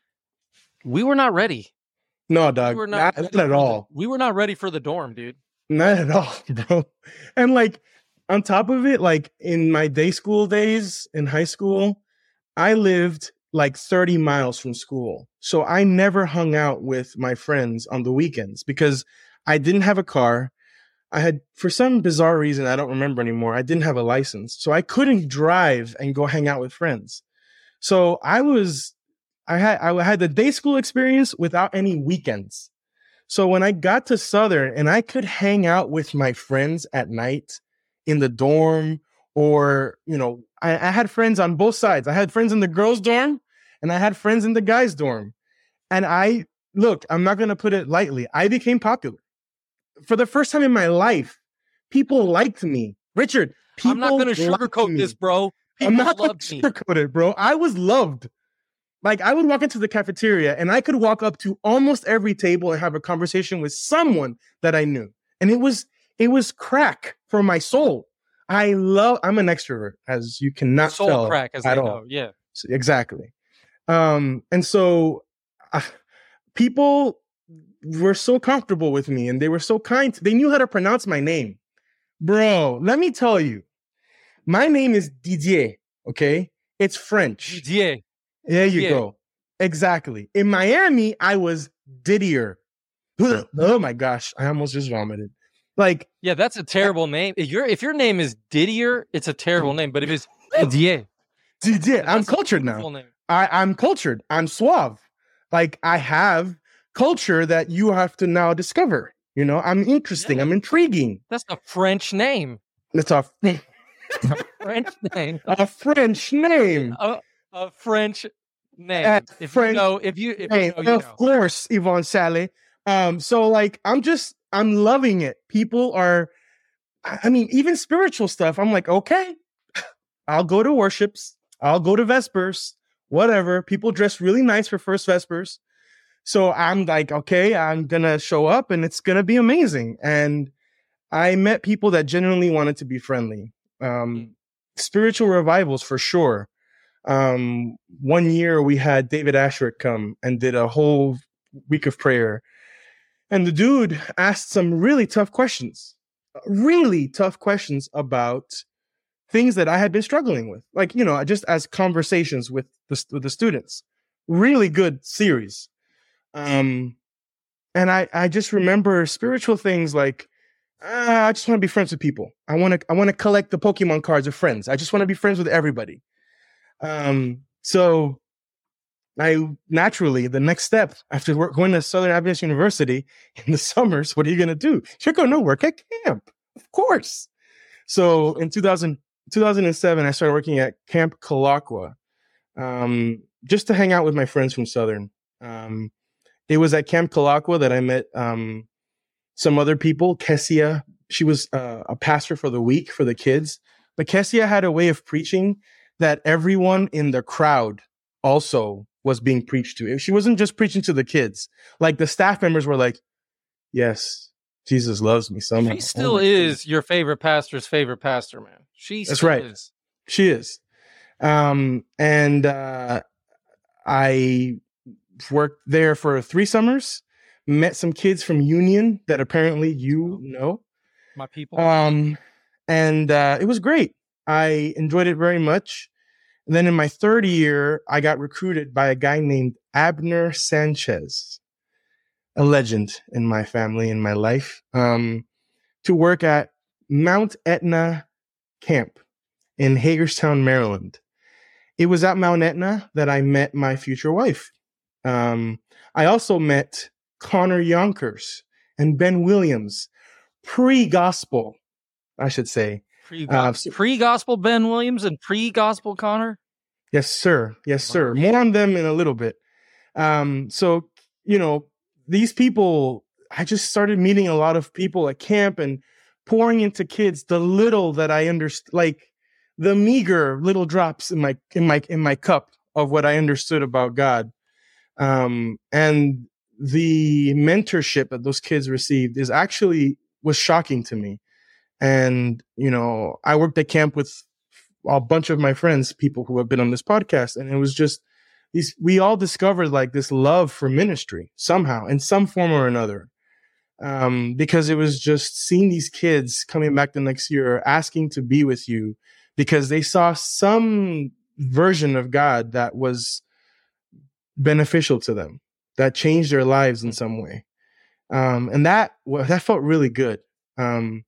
we were not ready. no, dog, We were not, not, not at all. We were not ready for the dorm, dude. Not at all, bro. And like, on top of it, like in my day school days in high school, I lived like thirty miles from school. So I never hung out with my friends on the weekends because I didn't have a car. I had, for some bizarre reason, I don't remember anymore, I didn't have a license. So I couldn't drive and go hang out with friends. So I was, I had, I had the day school experience without any weekends. So when I got to Southern and I could hang out with my friends at night in the dorm, or, you know, I, I had friends on both sides. I had friends in the girls' dorm and I had friends in the guys' dorm. And I, look, I'm not going to put it lightly. I became popular. For the first time in my life, people liked me. Richard, people I'm not going to liked sugarcoat me. this, bro. People I'm not going loved to me. sugarcoat it, bro. I was loved. Like, I would walk into the cafeteria and I could walk up to almost every table and have a conversation with someone that I knew. And it was, it was crack for my soul. I love, I'm an extrovert, as you cannot Soul tell crack, as at they all. know. Yeah. So- exactly. Um, and so uh, people were so comfortable with me and they were so kind. They knew how to pronounce my name. Bro, let me tell you, my name is Didier, okay? It's French. Yeah. There you Yeah. go. Exactly. In Miami, I was Didier. Oh my gosh, I almost just vomited. Like, Yeah, that's a terrible name. If your if your name is Didier, it's a terrible name. But if it's Didier, Didier, I'm that's a cultured beautiful now. name. I, I'm cultured. I'm suave. Like, I have culture that you have to now discover. You know, I'm interesting. Yeah. I'm intriguing. That's a French name. It's a, French name. a French name. A, a French name. A if French you know, if you, if Hey, you know, you of know. course, Yvonne Sally. Um, so like, I'm just, I'm loving it. People are, I I mean, even spiritual stuff. I'm like, okay, I'll go to worships. I'll go to Vespers, whatever. People dress really nice for first Vespers. So I'm like, okay, I'm going to show up and it's going to be amazing. And I met people that genuinely wanted to be friendly. Um, spiritual revivals for sure. Um, one year we had David Asherick come and did a whole week of prayer. And the dude asked some really tough questions, really tough questions about things that I had been struggling with. Like, you know, just as conversations with the, with the students. Really good series. Um, and I, I just remember spiritual things like, ah, I just want to be friends with people. I want to, I want to collect the Pokemon cards of friends. I just want to be friends with everybody. Um, so I naturally, the next step after work, going to Southern Adventist University in the summers, what are you going to do? You're going to work at camp, of course. So in two thousand, two thousand seven, I started working at Camp Kalakwa, um, just to hang out with my friends from Southern. Um, it was at Camp Kalakwa that I met um, some other people. Kessia, she was uh, a pastor for the week for the kids. But Kessia had a way of preaching that everyone in the crowd also was being preached to. She wasn't just preaching to the kids. Like the staff members were like, yes, Jesus loves me somehow. She still Oh my is goodness. your favorite pastor's favorite pastor, man. She That's still right. is. She is. Um, and uh, I worked there for three summers, met some kids from Union that apparently you know. My people. Um, and uh, it was great. I enjoyed it very much. And then in my third year, I got recruited by a guy named Abner Sanchez, a legend in my family, in my life, um, to work at Mount Etna Camp in Hagerstown, Maryland. It was at Mount Etna that I met my future wife. Um, I also met Connor Yonkers and Ben Williams, pre-gospel, I should say. Pre-gospel, uh, pre-gospel Ben Williams and pre-gospel Connor? Yes, sir. Yes, sir. More on them in a little bit. Um, so, you know, these people, I just started meeting a lot of people at camp and pouring into kids the little that I understood, like the meager little drops in my in my in my cup of what I understood about God. Um, and the mentorship that those kids received is actually was shocking to me. And, you know, I worked at camp with a bunch of my friends, people who have been on this podcast. And it was just these, we all discovered like this love for ministry somehow in some form or another. Um, because it was just seeing these kids coming back the next year, asking to be with you because they saw some version of God that was beneficial to them, that changed their lives in some way. Um, and that, well, that felt really good. Um,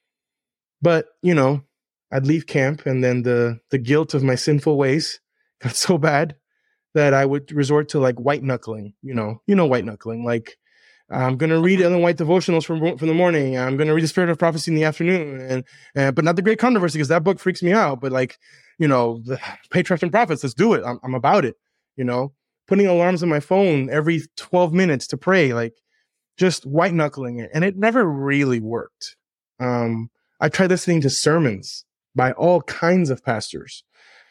but, you know, I'd leave camp and then the, the guilt of my sinful ways got so bad that I would resort to like white knuckling, you know, you know, white knuckling, like, I'm going to read Ellen White devotionals from, from the morning. I'm going to read The Spirit of Prophecy in the afternoon, and, and but not The Great Controversy because that book freaks me out. But like, you know, the Patriarchs and Prophets, let's do it. I'm, I'm about it. You know, putting alarms on my phone every twelve minutes to pray, like just white knuckling it. And it never really worked. Um, I tried listening to sermons by all kinds of pastors.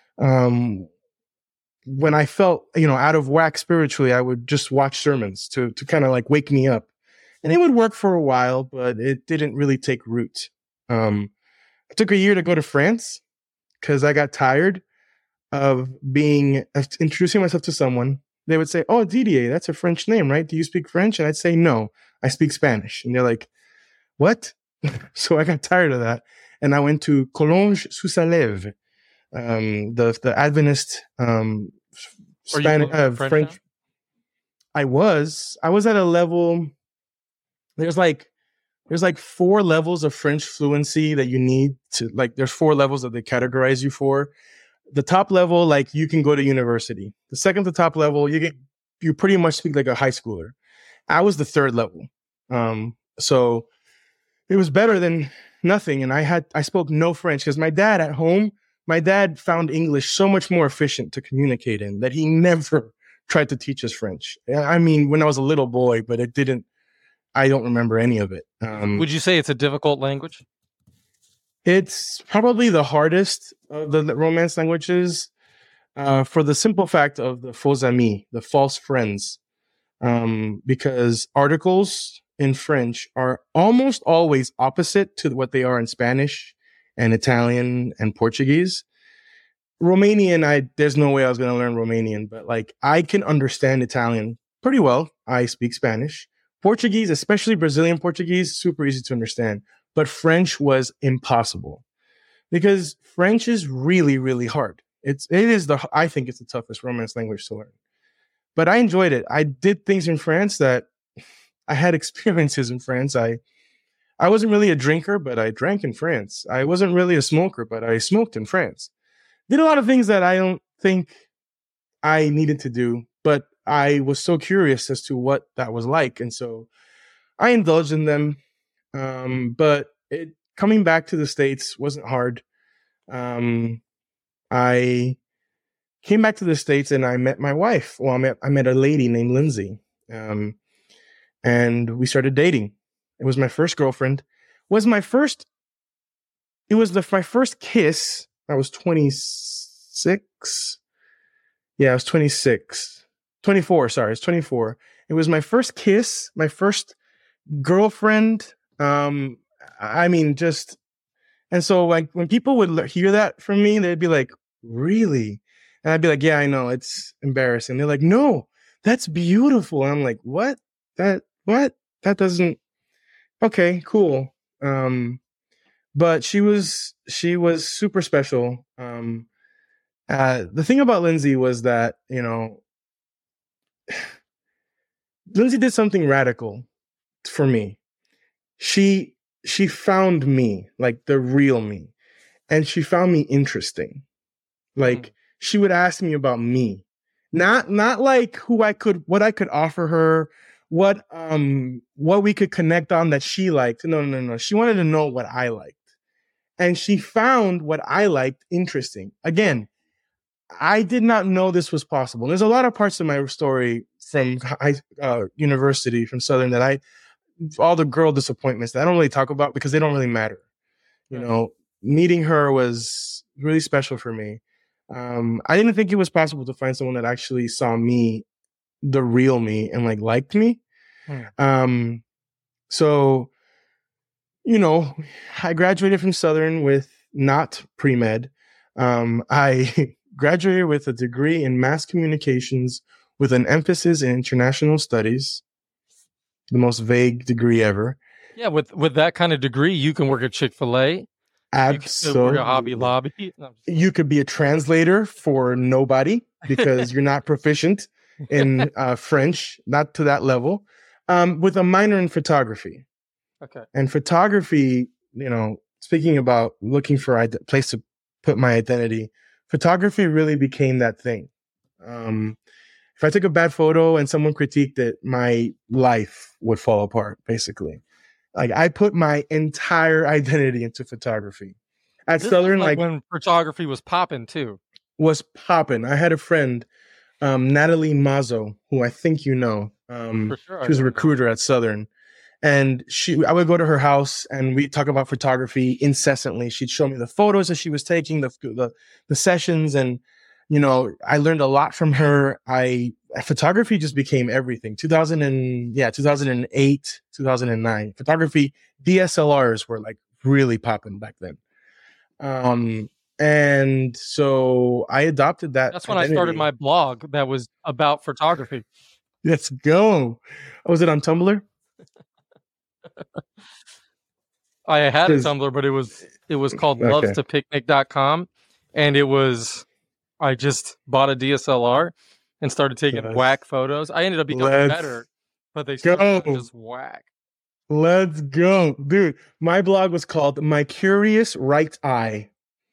Um, when I felt, you know, out of whack spiritually, I would just watch sermons to, to kind of like wake me up, and it would work for a while, but it didn't really take root. Um, it took a year to go to France because I got tired of being, of introducing myself to someone. They would say, "Oh, Didier, that's a French name, right? Do you speak French?" And I'd say, "No, I speak Spanish." And they're like, "What?" So I got tired of that. And I went to Collonges-sous-Salève, um, the, the Adventist, um, Spanish, uh, French. French. I was, I was at a level, there's like, there's like four levels of French fluency that you need to, like, there's four levels that they categorize you for. The top level, like, you can go to university. The second to top level, you get, you pretty much speak like a high schooler. I was the third level. Um, so it was better than nothing. And I had, I spoke no French because my dad at home, my dad found English so much more efficient to communicate in that he never tried to teach us French. I mean, when I was a little boy, but it didn't, I don't remember any of it. Um, Would you say it's a difficult language? It's probably the hardest of the Romance languages uh, for the simple fact of the faux amis, the false friends, um, because articles in French are almost always opposite to what they are in Spanish and Italian and Portuguese. Romanian, I there's no way I was going to learn Romanian, but like I can understand Italian pretty well. I speak Spanish. Portuguese, especially Brazilian Portuguese, super easy to understand. But French was impossible because French is really, really hard. It's it is the I think it's the toughest Romance language to learn. But I enjoyed it. I did things in France that I had experiences in France. I I wasn't really a drinker, but I drank in France. I wasn't really a smoker, but I smoked in France. Did a lot of things that I don't think I needed to do, but I was so curious as to what that was like. And so I indulged in them. Um, but it, coming back to the States wasn't hard. Um, I came back to the States and I met my wife. Well, I met, I met a lady named Lindsay. Um, and we started dating. It was my first girlfriend. Was my first, it was the, my first kiss. I was twenty-six. Yeah, I was twenty-six. twenty-four, sorry, it's twenty-four. It was my first kiss, my first girlfriend. Um, I mean, just, and so like when people would hear that from me, they'd be like, "Really?" And I'd be like, "Yeah, I know, it's embarrassing." They're like, "No, that's beautiful." And I'm like, "What? That, what? That doesn't, okay, cool." Um, but she was, she was super special. Um, Uh, the thing about Lindsay was that, you know, Lindsay did something radical for me. She she found me, like the real me, and she found me interesting. Like mm. she would ask me about me, not not like who I could, what I could offer her, what um what we could connect on that she liked. No, no, no. She wanted to know what I liked, and she found what I liked interesting. Again, I did not know this was possible. There's a lot of parts of my story from high, uh, university, from Southern, that I, all the girl disappointments that I don't really talk about because they don't really matter. You right. know, meeting her was really special for me. Um, I didn't think it was possible to find someone that actually saw me, the real me, and like liked me. Hmm. Um, so, you know, I graduated from Southern with not pre-med. Um, I graduated with a degree in mass communications with an emphasis in international studies, the most vague degree ever. Yeah, with with that kind of degree, you can work at Chick-fil-A. Absolutely. You can work at Hobby Lobby. No, you could be a translator for nobody because you're not proficient in uh, French, not to that level, um, with a minor in photography. Okay. And photography, you know, speaking about looking for a place to put my identity, photography really became that thing. Um, if I took a bad photo and someone critiqued it, my life would fall apart, basically. Like, I put my entire identity into photography. At this Southern, like, like when photography was popping too. Was popping. I had a friend, um, Natalie Mazzo, who I think you know. Um, For sure, she was a recruiter know. at Southern. And she, I would go to her house and we'd talk about photography incessantly. She'd show me the photos that she was taking, the, the, the sessions. And, you know, I learned a lot from her. I, photography just became everything. two thousand and yeah, two thousand eight, two thousand nine, photography, D S L Rs were like really popping back then. Um, and so I adopted that. That's when identity. I started my blog that was about photography. Let's go. Was it on Tumblr? I had a Tumblr, but it was it was called okay. loves to picnic dot com, and it was I just bought a D S L R and started taking yes. whack photos. I ended up becoming Let's better, but they still go. just whack. Let's go, dude. My blog was called My Curious Right Eye,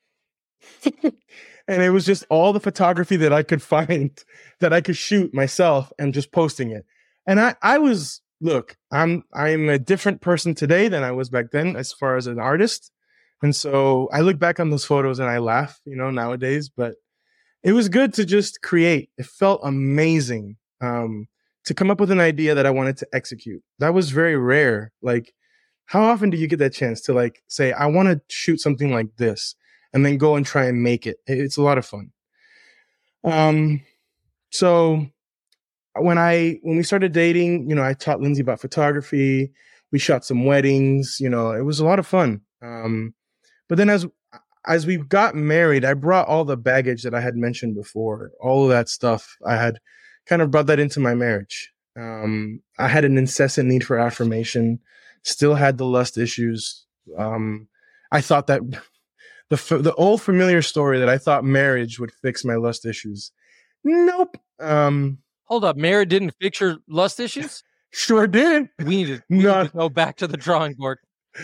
and it was just all the photography that I could find that I could shoot myself and just posting it. And I I was. Look, I'm I'm a different person today than I was back then as far as an artist. And so I look back on those photos and I laugh, you know, nowadays, but it was good to just create. It felt amazing um, to come up with an idea that I wanted to execute. That was very rare. Like, how often do you get that chance to like say, I want to shoot something like this and then go and try and make it? It's a lot of fun. Um, so When I when we started dating, you know, I taught Lindsay about photography. We shot some weddings. You know, it was a lot of fun. Um, but then as as we got married, I brought all the baggage that I had mentioned before, all of that stuff. I had kind of brought that into my marriage. Um, I had an incessant need for affirmation. Still had the lust issues. Um, I thought that the the old familiar story that I thought marriage would fix my lust issues. Nope. Um, Hold up, marriage didn't fix your lust issues? Sure did. We need to, we Not... need to go back to the drawing board.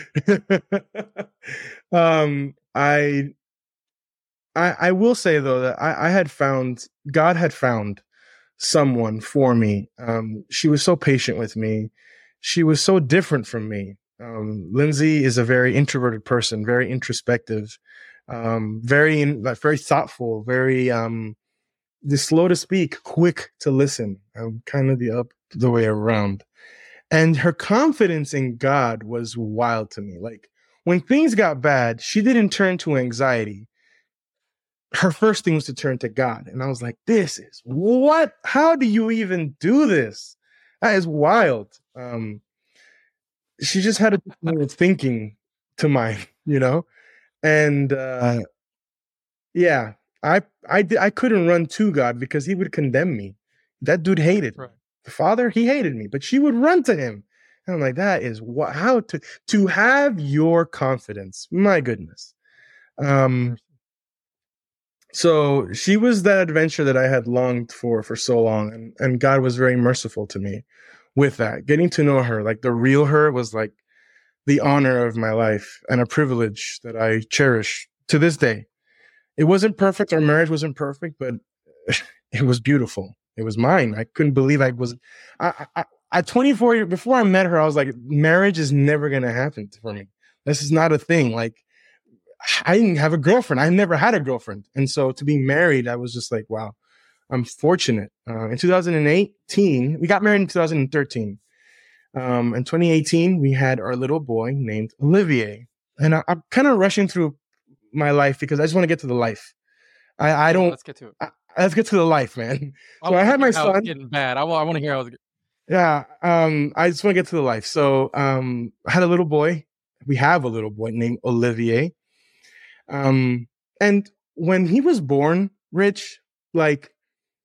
um, I, I, I will say though that I, I had found God had found someone for me. Um, she was so patient with me. She was so different from me. Um, Lindsay is a very introverted person, very introspective, um, very like very thoughtful, very um. The slow to speak, quick to listen. I'm kind of the up the way around. And her confidence in God was wild to me. Like when things got bad, she didn't turn to anxiety. Her first thing was to turn to God. And I was like, this is what? How do you even do this? That is wild. Um, she just had a way of thinking to mine, you know? And uh, yeah. I I I couldn't run to God because he would condemn me. That dude hated me. Right. The Father, he hated me, but she would run to him. And I'm like, that is what, how to, to have your confidence. My goodness. Um, So she was that adventure that I had longed for for so long. And, and God was very merciful to me with that. Getting to know her, like the real her, was like the honor of my life and a privilege that I cherish to this day. It wasn't perfect. Our marriage wasn't perfect, but it was beautiful. It was mine. I couldn't believe I was, I, I, at twenty-four years, before I met her, I was like, marriage is never going to happen for me. This is not a thing. Like, I didn't have a girlfriend. I never had a girlfriend. And so to be married, I was just like, wow, I'm fortunate. Uh, in two thousand eighteen, we got married in two thousand thirteen. Um, in twenty eighteen, we had our little boy named Olivier. And I, I'm kind of rushing through my life because I just want to get to the life. I, I don't. Let's get to it. I, let's get to the life, man. So I, I had my son. It's getting bad. I want. I want to hear how it's. Yeah. Um. I just want to get to the life. So, um, I had a little boy. We have a little boy named Olivier. Um. And when he was born, Rich, like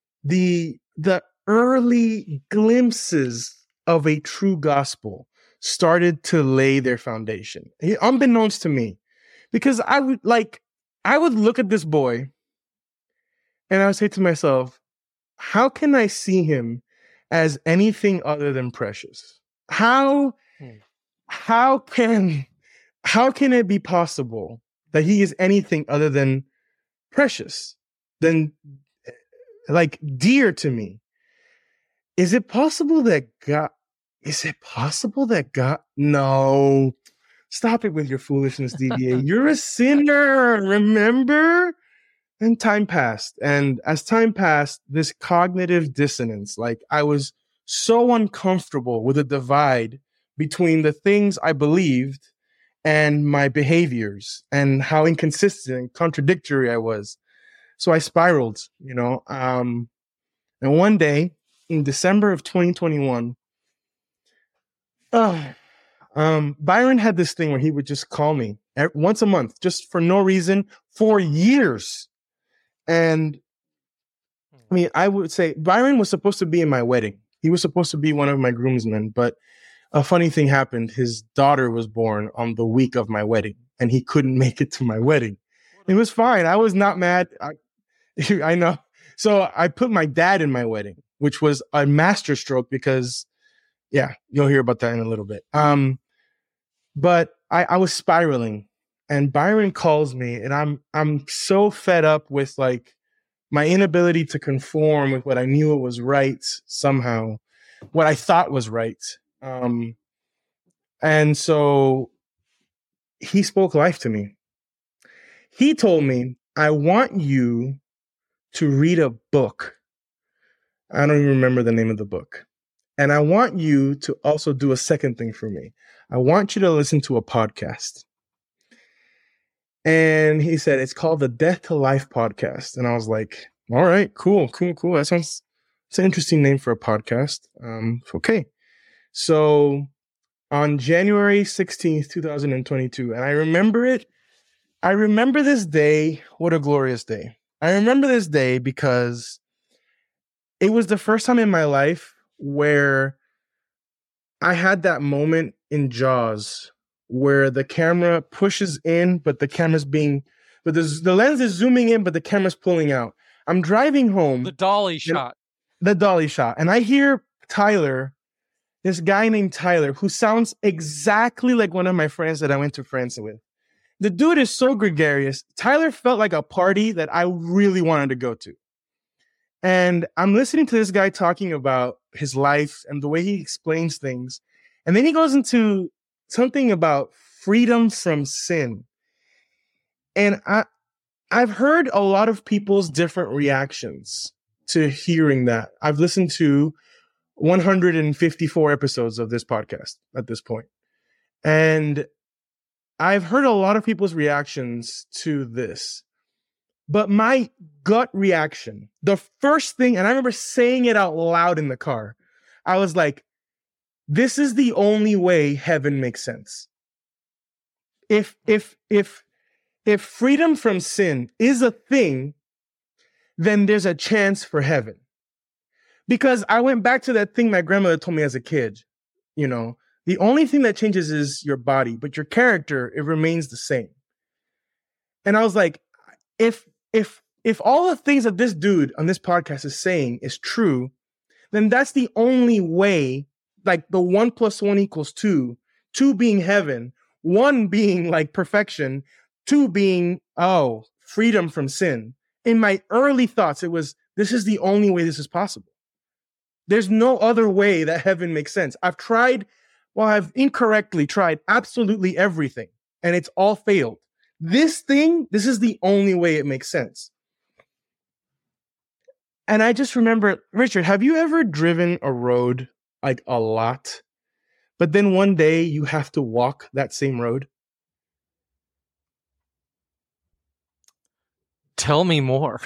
the the early glimpses of a true gospel started to lay their foundation, unbeknownst to me, because I would like I would look at this boy. And I would say to myself, how can I see him as anything other than precious? How, hmm. how can, how can it be possible that he is anything other than precious, than like dear to me? Is it possible that God, is it possible that God, no, stop it with your foolishness, D D A. You're a sinner, remember? And time passed. And as time passed, this cognitive dissonance, like I was so uncomfortable with the divide between the things I believed and my behaviors and how inconsistent and contradictory I was. So I spiraled, you know. Um, and one day in December of twenty twenty-one, uh, um, Byron had this thing where he would just call me once a month, just for no reason, for years. And I mean, I would say Byron was supposed to be in my wedding. He was supposed to be one of my groomsmen, but a funny thing happened. His daughter was born on the week of my wedding, and he couldn't make it to my wedding. It was fine. I was not mad. I, I know. So I put my dad in my wedding, which was a masterstroke because, yeah, you'll hear about that in a little bit. Um, but I, I was spiraling. And Byron calls me, and I'm I'm so fed up with like my inability to conform with what I knew it was right somehow, what I thought was right. Um, and so he spoke life to me. He told me, I want you to read a book. I don't even remember the name of the book. And I want you to also do a second thing for me. I want you to listen to a podcast. And he said, it's called the Death to Life podcast. And I was like, all right, cool, cool, cool. That sounds, it's an interesting name for a podcast. Um, okay. So on January sixteenth, twenty twenty-two, and I remember it, I remember this day. What a glorious day. I remember this day because it was the first time in my life where I had that moment in Jaws where the camera pushes in, but the camera's being, but the, the lens is zooming in, but the camera's pulling out. I'm driving home. The dolly shot. The dolly shot. And I hear Tyler, this guy named Tyler, who sounds exactly like one of my friends that I went to France with. The dude is so gregarious. Tyler felt like a party that I really wanted to go to. And I'm listening to this guy talking about his life and the way he explains things. And then he goes into something about freedom from sin. And I, I've heard a lot of people's different reactions to hearing that. I've listened to one hundred fifty-four episodes of this podcast at this point. And I've heard a lot of people's reactions to this. But my gut reaction, the first thing, and I remember saying it out loud in the car, I was like, this is the only way heaven makes sense. If, if, if, if freedom from sin is a thing, then there's a chance for heaven. Because I went back to that thing my grandmother told me as a kid, you know, the only thing that changes is your body, but your character, it remains the same. And I was like, if, if, if all the things that this dude on this podcast is saying is true, then that's the only way, like the one plus one equals two, two being heaven, one being like perfection, two being, oh, freedom from sin. In my early thoughts, it was, this is the only way this is possible. There's no other way that heaven makes sense. I've tried, well, I've incorrectly tried absolutely everything, and it's all failed. This thing, this is the only way it makes sense. And I just remember, Richard, have you ever driven a road like a lot, but then one day you have to walk that same road? Tell me more.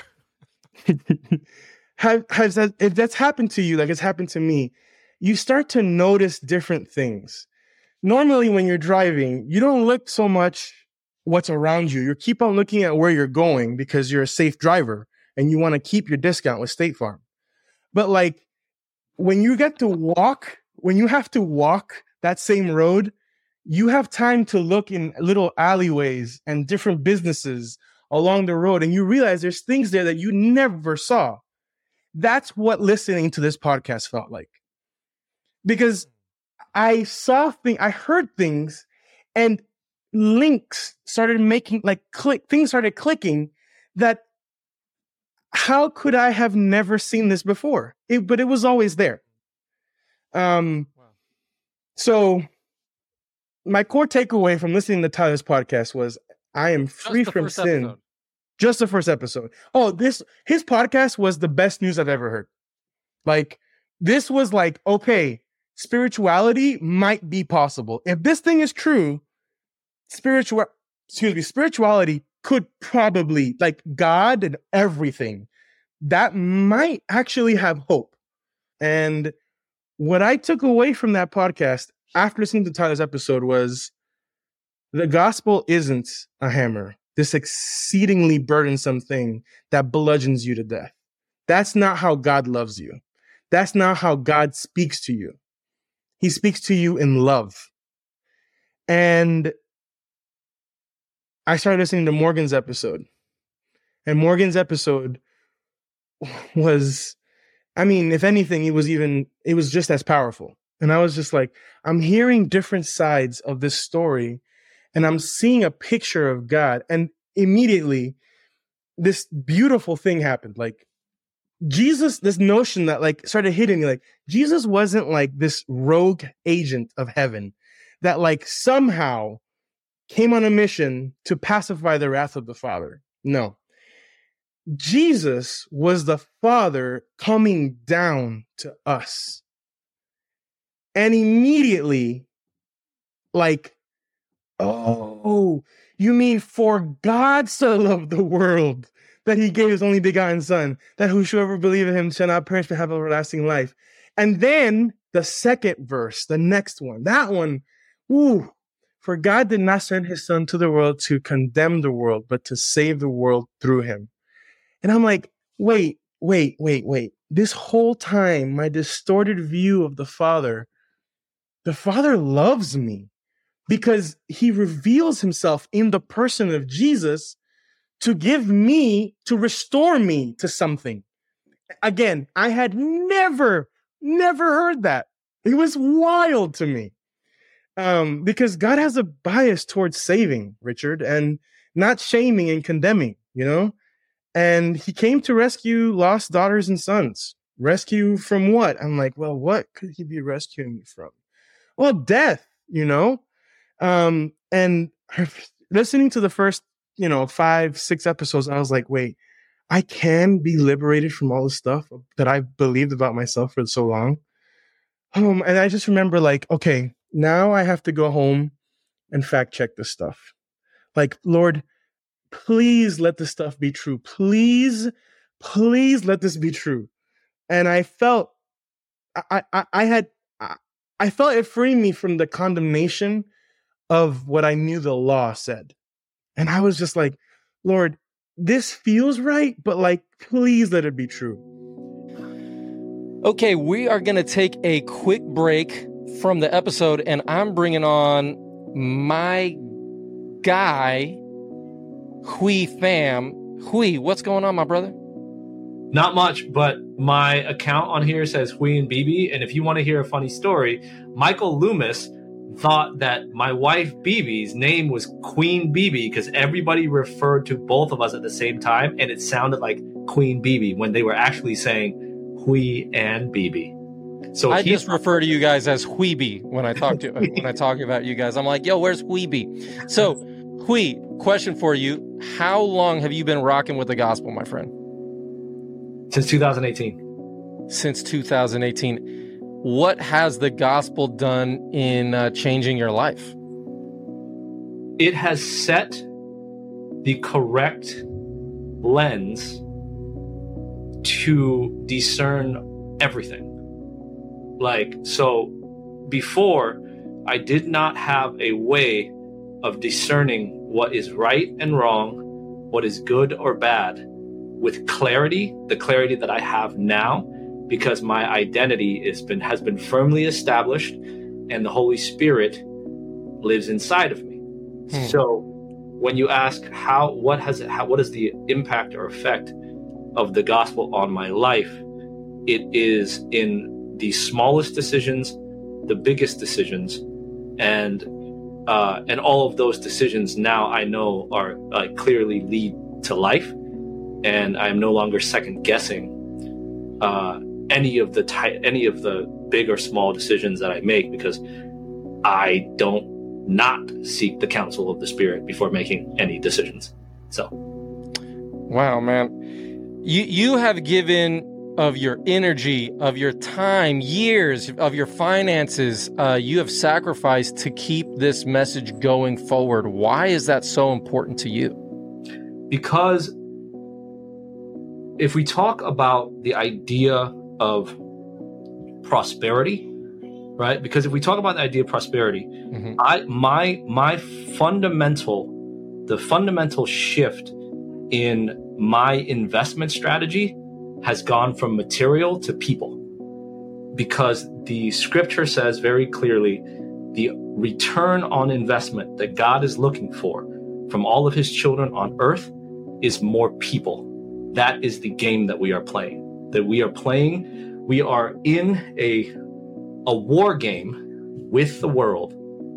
Have, has that, if that's happened to you, like it's happened to me, you start to notice different things. Normally, when you're driving, you don't look so much what's around you. You keep on looking at where you're going because you're a safe driver and you want to keep your discount with State Farm. But like when you get to walk, when you have to walk that same road, you have time to look in little alleyways and different businesses along the road, and you realize there's things there that you never saw. That's what listening to this podcast felt like. Because I saw things, I heard things, and links started making, like, click, things started clicking that how could I have never seen this before? It, but it was always there. Um, wow. So my core takeaway from listening to Tyler's podcast was I am free from sin. Episode. Just the first episode. Oh, this, his podcast was the best news I've ever heard. Like, this was like, okay, spirituality might be possible. If this thing is true, spiritual, excuse me, spirituality could probably, like God and everything, that might actually have hope. And what I took away from that podcast after listening to Tyler's episode was the gospel isn't a hammer, this exceedingly burdensome thing that bludgeons you to death. That's not how God loves you. That's not how God speaks to you. He speaks to you in love. And I started listening to Morgan's episode. And Morgan's episode was, I mean, if anything, it was even, it was just as powerful. And I was just like, I'm hearing different sides of this story, and I'm seeing a picture of God. And immediately, this beautiful thing happened. Like, Jesus, this notion that like started hitting me, like Jesus wasn't like this rogue agent of heaven that like somehow came on a mission to pacify the wrath of the Father. No. Jesus was the Father coming down to us. And immediately, like, oh, you mean for God so loved the world that he gave his only begotten Son, that whosoever believe in him shall not perish but have everlasting life. And then the second verse, the next one, that one, ooh, for God did not send his Son to the world to condemn the world, but to save the world through him. And I'm like, wait, wait, wait, wait. This whole time, my distorted view of the Father, the Father loves me because he reveals himself in the person of Jesus to give me, to restore me to something. Again, I had never, never heard that. It was wild to me. Um, because God has a bias towards saving, Richard, and not shaming and condemning, you know? And he came to rescue lost daughters and sons. Rescue from what? I'm like, well, what could he be rescuing me from? Well, death, you know? Um, and listening to the first, you know, five, six episodes, I was like, wait, I can be liberated from all the stuff that I've believed about myself for so long. Um, and I just remember like, okay, now I have to go home and fact check this stuff. Like, Lord, please let this stuff be true. Please, please let this be true. And I felt, I, I, I had, I, I felt it freeing me from the condemnation of what I knew the law said. And I was just like, Lord, this feels right, but like, please let it be true. Okay, we are going to take a quick break from the episode, and I'm bringing on my guy, Hui Pham, Hui, what's going on, my brother? Not much, but my account on here says Hui and Bibi. And if you want to hear a funny story, Michael Loomis thought that my wife Bibi's name was Queen Bibi because everybody referred to both of us at the same time, and it sounded like Queen Bibi when they were actually saying Hui and Bibi. So I he, just refer to you guys as Huibi when I talk to when I talk about you guys. I'm like, yo, where's Huibi? So, Hui, question for you: how long have you been rocking with the gospel, my friend? Since two thousand eighteen. Since two thousand eighteen. What has the gospel done in uh, changing your life? It has set the correct lens to discern everything. Like, so before, I did not have a way of discerning what is right and wrong, what is good or bad, with clarity, the clarity that I have now, because my identity is been has been firmly established and the Holy Spirit lives inside of me. Hmm. So when you ask how what has it how, what is the impact or effect of the gospel on my life, it is in the smallest decisions, the biggest decisions, and uh, and all of those decisions now I know are uh, clearly lead to life, and I'm no longer second guessing uh, any of the ty- any of the big or small decisions that I make, because I don't not seek the counsel of the Spirit before making any decisions. So, wow, man, you you have given of your energy, of your time, years of your finances, uh, you have sacrificed to keep this message going forward. Why is that so important to you? Because if we talk about the idea of prosperity, right? Because if we talk about the idea of prosperity, mm-hmm. I my my fundamental, the fundamental shift in my investment strategy has gone from material to people, because the scripture says very clearly the return on investment that God is looking for from all of his children on earth is more people. That is the game that we are playing, that we are playing. We are in a, a war game with the world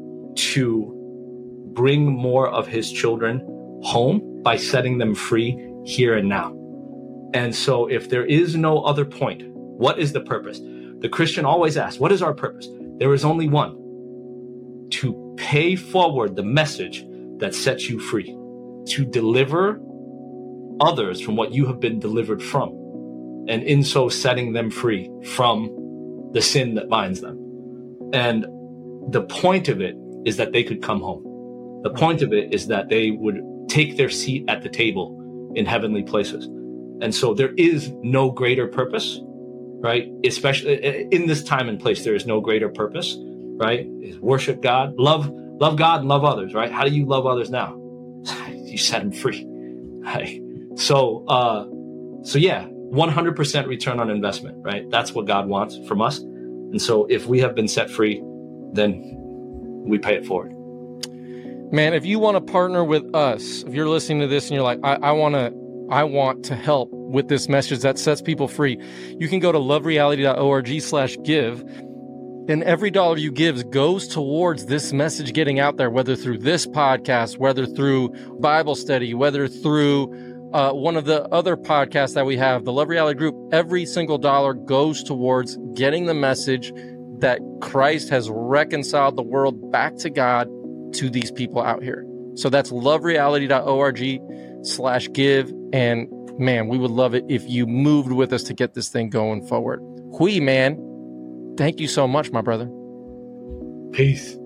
to bring more of his children home by setting them free here and now. And so if there is no other point, what is the purpose? The Christian always asks, what is our purpose? There is only one: to pay forward the message that sets you free, to deliver others from what you have been delivered from, and in so setting them free from the sin that binds them. And the point of it is that they could come home. The point of it is that they would take their seat at the table in heavenly places. And so there is no greater purpose, right? Especially in this time and place, there is no greater purpose, right? Is worship God, love, love God and love others, right? How do you love others now? You set them free, right? So, uh, so yeah, one hundred percent return on investment, right? That's what God wants from us. And so if we have been set free, then we pay it forward. Man, if you want to partner with us, if you're listening to this and you're like, I, I want to, I want to help with this message that sets people free, you can go to lovereality.org slash give. And every dollar you give goes towards this message getting out there, whether through this podcast, whether through Bible study, whether through uh, one of the other podcasts that we have, the Love Reality Group. Every single dollar goes towards getting the message that Christ has reconciled the world back to God to these people out here. So that's lovereality.org slash give. And man, we would love it if you moved with us to get this thing going forward. Hui, man, thank you so much, my brother. Peace.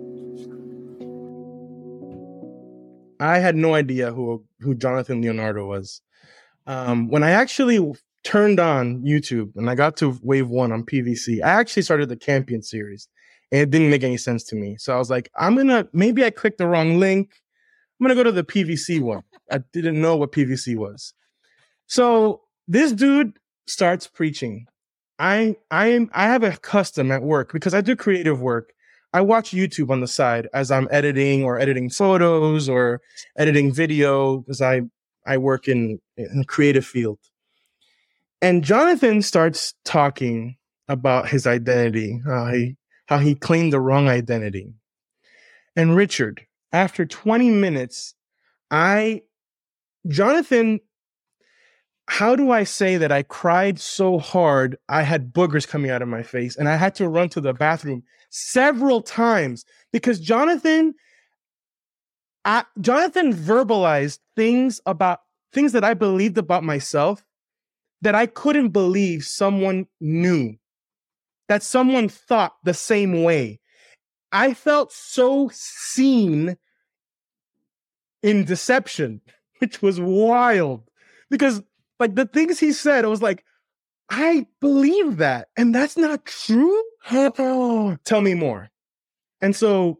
I had no idea who who Jonathan Leonardo was. Um, when I actually turned on YouTube and I got to Wave One on P V C, I actually started the Campion series, and it didn't make any sense to me. So I was like, I'm gonna maybe I clicked the wrong link. I'm gonna go to the P V C one. I didn't know what P V C was. So this dude starts preaching. I I am I have a custom at work because I do creative work. I watch YouTube on the side as I'm editing or editing photos or editing video, because I I work in, in a creative field. And Jonathan starts talking about his identity, how he, how he claimed the wrong identity. And Richard, after twenty minutes, I, Jonathan, how do I say that I cried so hard, I had boogers coming out of my face and I had to run to the bathroom several times because Jonathan, I, Jonathan verbalized things about things that I believed about myself that I couldn't believe someone knew, that someone thought the same way. I felt so seen in deception, which was wild because like the things he said, it was like, I believe that. And that's not true. Tell me more. And so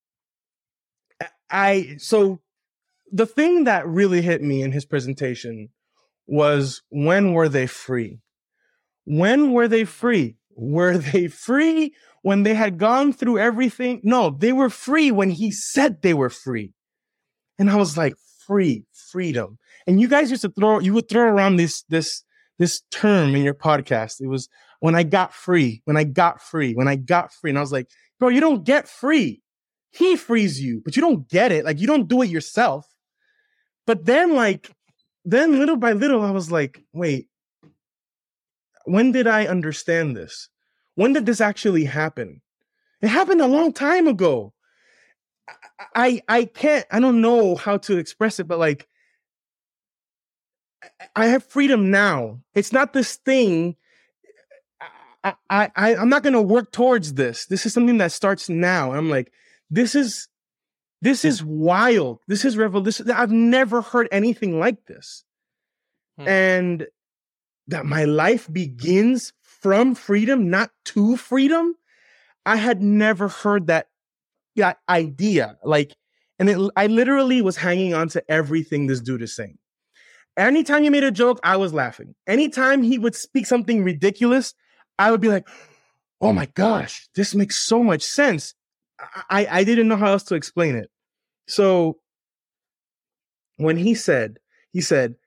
I, so the thing that really hit me in his presentation was, when were they free? When were they free? Were they free when they had gone through everything? No, they were free when he said they were free. And I was like, free, freedom. And you guys used to throw, you would throw around this, this, this term in your podcast. It was when I got free, when I got free, when I got free. And I was like, bro, you don't get free. He frees you, but you don't get it. Like, you don't do it yourself. But then like, then little by little, I was like, wait, when did I understand this? When did this actually happen? It happened a long time ago. I, I, I can't, I don't know how to express it, but like, I have freedom now. It's not this thing. I, I, I, I'm not going to work towards this. This is something that starts now. I'm like, this is, this is wild. This is revolution. I've never heard anything like this. Hmm. And that my life begins from freedom, not to freedom. I had never heard that, that idea. Like, and it, I literally was hanging on to everything this dude is saying. Anytime he made a joke, I was laughing. Anytime he would speak something ridiculous, I would be like, oh my gosh, this makes so much sense. I, I didn't know how else to explain it. So when he said, he said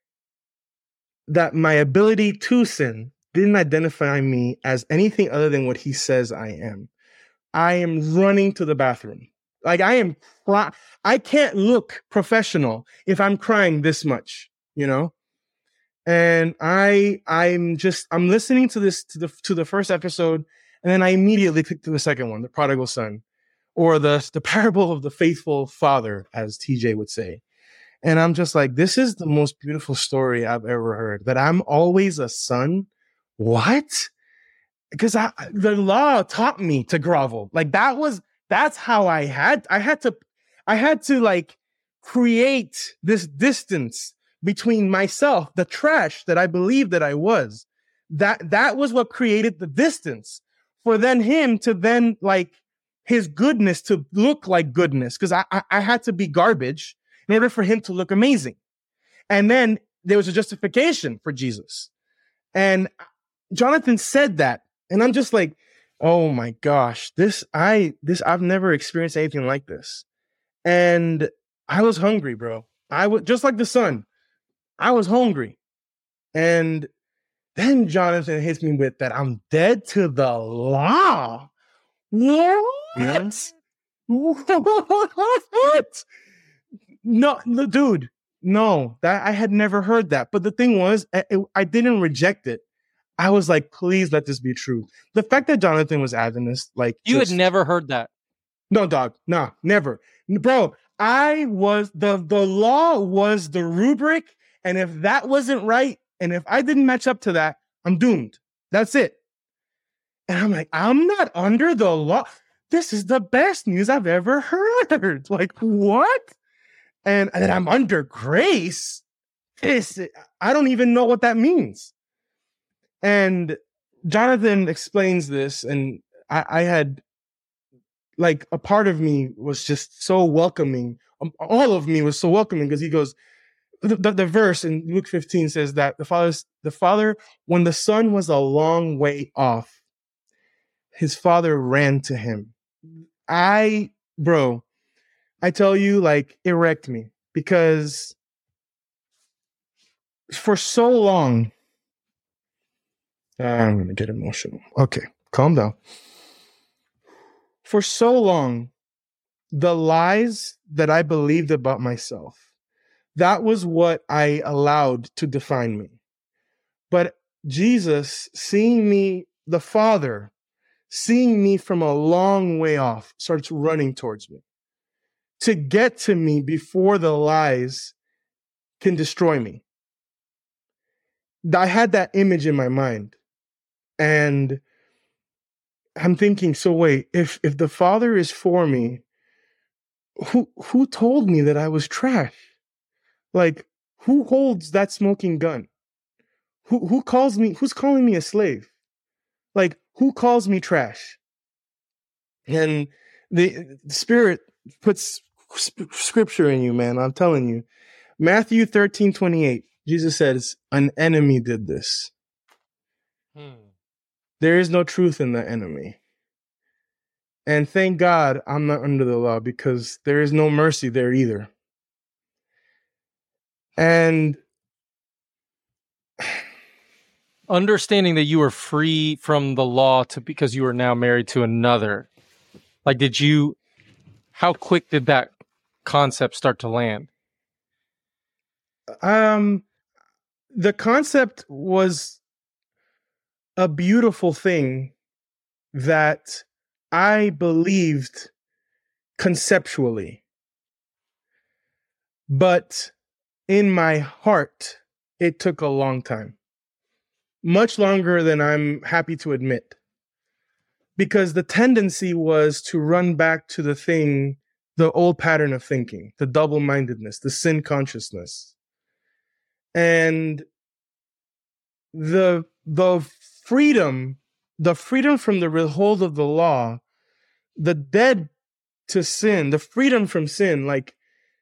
that my ability to sin didn't identify me as anything other than what he says I am. I am running to the bathroom. Like I am, I can't look professional if I'm crying this much. You know, and I, I'm just, I'm listening to this, to the, to the first episode. And then I immediately click to the second one, the prodigal son, or the, the parable of the faithful father, as T J would say. And I'm just like, this is the most beautiful story I've ever heard, that I'm always a son. What? Because I, the law taught me to grovel. Like that was, that's how I had, I had to, I had to like create this distance between myself, the trash that I believed that I was. That that was what created the distance for then him to then like his goodness to look like goodness. Because I, I I had to be garbage in order for him to look amazing. And then there was a justification for Jesus. And Jonathan said that. And I'm just like, oh my gosh, this I this I've never experienced anything like this. And I was hungry, bro. I was just like the son. I was hungry. And then Jonathan hits me with that I'm dead to the law. What? Yes. What? No, no, dude, no, that I had never heard that. But the thing was, I, I didn't reject it. I was like, please let this be true. The fact that Jonathan was Adventist, like you just, had never heard that. No, dog, nah, never, bro. I was the the law was the rubric. And if that wasn't right, and if I didn't match up to that, I'm doomed. That's it. And I'm like, I'm not under the law. This is the best news I've ever heard. Like, what? And, and then I'm under grace. This, I don't even know what that means. And Jonathan explains this, and I, I had, like, a part of me was just so welcoming. Um, all of me was so welcoming because he goes, The, the, the verse in Luke fifteen says that the father, the father, when the son was a long way off, his father ran to him. I, bro, I tell you, like, it wrecked me because for so long, I'm going to get emotional. Okay, calm down. For so long, the lies that I believed about myself, that was what I allowed to define me. But Jesus, seeing me, the Father, seeing me from a long way off, starts running towards me to get to me before the lies can destroy me. I had that image in my mind. And I'm thinking, so wait, if if the Father is for me, who who told me that I was trash? Like, who holds that smoking gun? Who who calls me, who's calling me a slave? Like, who calls me trash? And the, the Spirit puts sp- scripture in you, man. I'm telling you. Matthew thirteen twenty-eight, Jesus says, an enemy did this. Hmm. There is no truth in the enemy. And thank God I'm not under the law, because there is no mercy there either. And understanding that you were free from the law to because you were now married to another, like, did you, how quick did that concept start to land? Um, the concept was a beautiful thing that I believed conceptually, but in my heart, it took a long time, much longer than I'm happy to admit, because the tendency was to run back to the thing, the old pattern of thinking, the double-mindedness, the sin consciousness. And the the freedom, the freedom from the hold of the law, the dead to sin, the freedom from sin, like,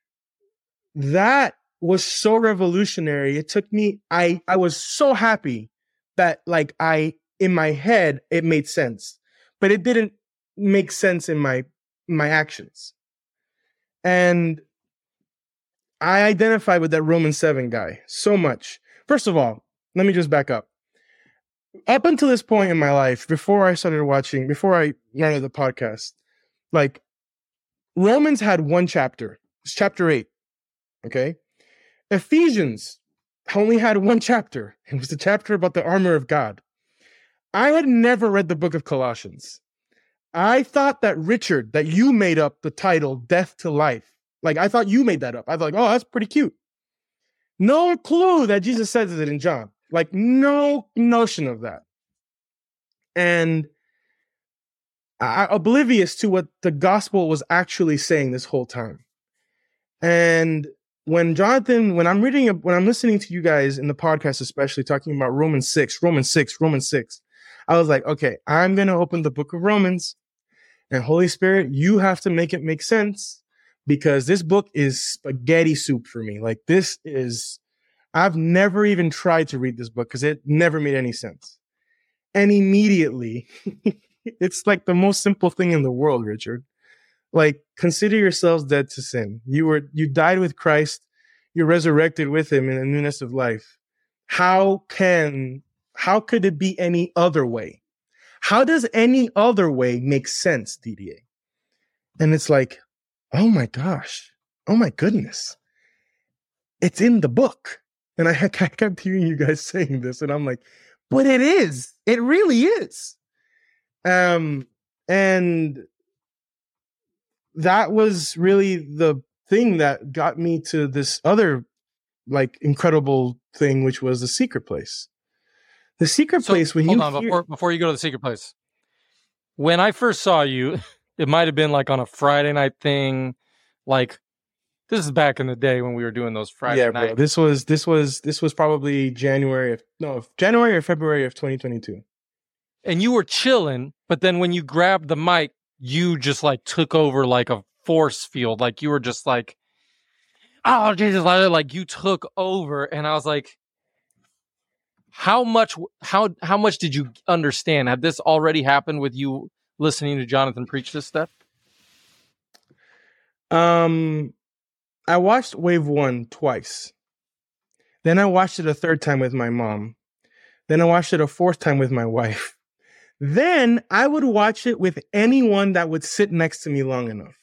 that was so revolutionary. It took me, I, I was so happy that, like, I, in my head, it made sense, but it didn't make sense in my, my actions. And I identify with that Romans seven guy so much. First of all, let me just back up. Up until this point in my life, before I started watching, before I started the podcast, like, Romans had one chapter. It's chapter eight. Okay. Ephesians only had one chapter. It was the chapter about the armor of God. I had never read the book of Colossians. I thought that Richard, that you made up the title Death to Life. Like, I thought you made that up. I thought, oh, that's pretty cute. No clue that Jesus says it in John. Like, no notion of that. And I, oblivious to what the gospel was actually saying this whole time. And when Jonathan, when I'm reading, when I'm listening to you guys in the podcast, especially talking about Romans six, Romans six, Romans six, I was like, okay, I'm going to open the book of Romans, and Holy Spirit, you have to make it make sense, because this book is spaghetti soup for me. Like, this is, I've never even tried to read this book because it never made any sense. And immediately, it's like the most simple thing in the world, Richard. Like, consider yourselves dead to sin. You were, you died with Christ. You're resurrected with him in the newness of life. How can, how could it be any other way? How does any other way make sense, D D A? And it's like, oh my gosh. Oh my goodness. It's in the book. And I, I kept hearing you guys saying this, and I'm like, but it is. It really is. Um, and that was really the thing that got me to this other, like, incredible thing, which was The Secret Place. The Secret so, Place, when hold you on, hear... before, before you go to The Secret Place. When I first saw you, it might have been like on a Friday night thing. Like, this is back in the day when we were doing those Friday yeah, night. bro. This was this was this was probably January of no January or February of twenty twenty-two. And you were chilling, but then when you grabbed the mic, you just like took over like a force field. Like, you were just like, oh Jesus, like you took over. And I was like, how much how how much did you understand? Had this already happened with you listening to Jonathan preach this stuff? Um I watched Wave One twice. Then I watched it a third time with my mom. Then I watched it a fourth time with my wife. Then I would watch it with anyone that would sit next to me long enough.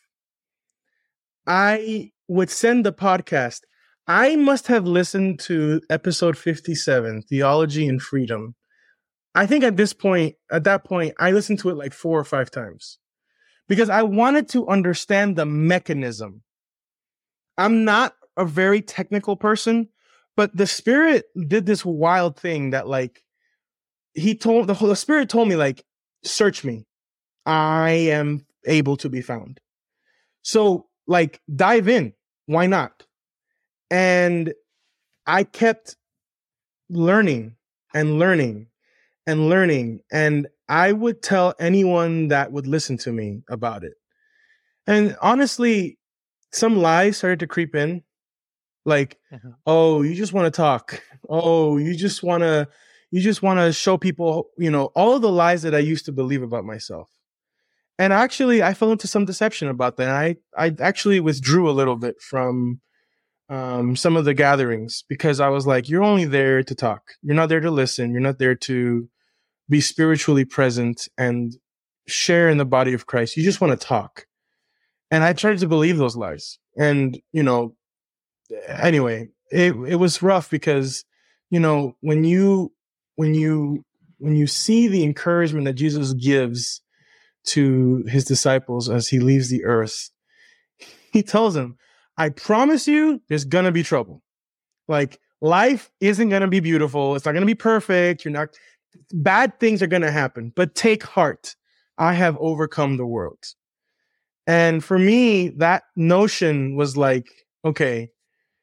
I would send the podcast. I must have listened to episode fifty-seven, Theology and Freedom. I think at this point, at that point, I listened to it like four or five times because I wanted to understand the mechanism. I'm not a very technical person, but the Spirit did this wild thing that like, he told, the Holy Spirit told me like, search me. I am able to be found. So like, dive in. Why not? And I kept learning and learning and learning. And I would tell anyone that would listen to me about it. And honestly, some lies started to creep in. Like, mm-hmm. oh, you just want to talk. Oh, you just want to, you just want to show people, you know, all of the lies that I used to believe about myself. And actually, I fell into some deception about that. I, I actually withdrew a little bit from um, some of the gatherings because I was like, you're only there to talk. You're not there to listen. You're not there to be spiritually present and share in the body of Christ. You just want to talk. And I tried to believe those lies. And, you know, anyway, it it was rough because, you know, when you when you when you see the encouragement that Jesus gives to his disciples as he leaves the earth, he tells them, I promise you there's going to be trouble. Like, life isn't going to be beautiful. It's not going to be perfect. You're not, bad things are going to happen, but take heart. I have overcome the world. And for me, that notion was like, okay,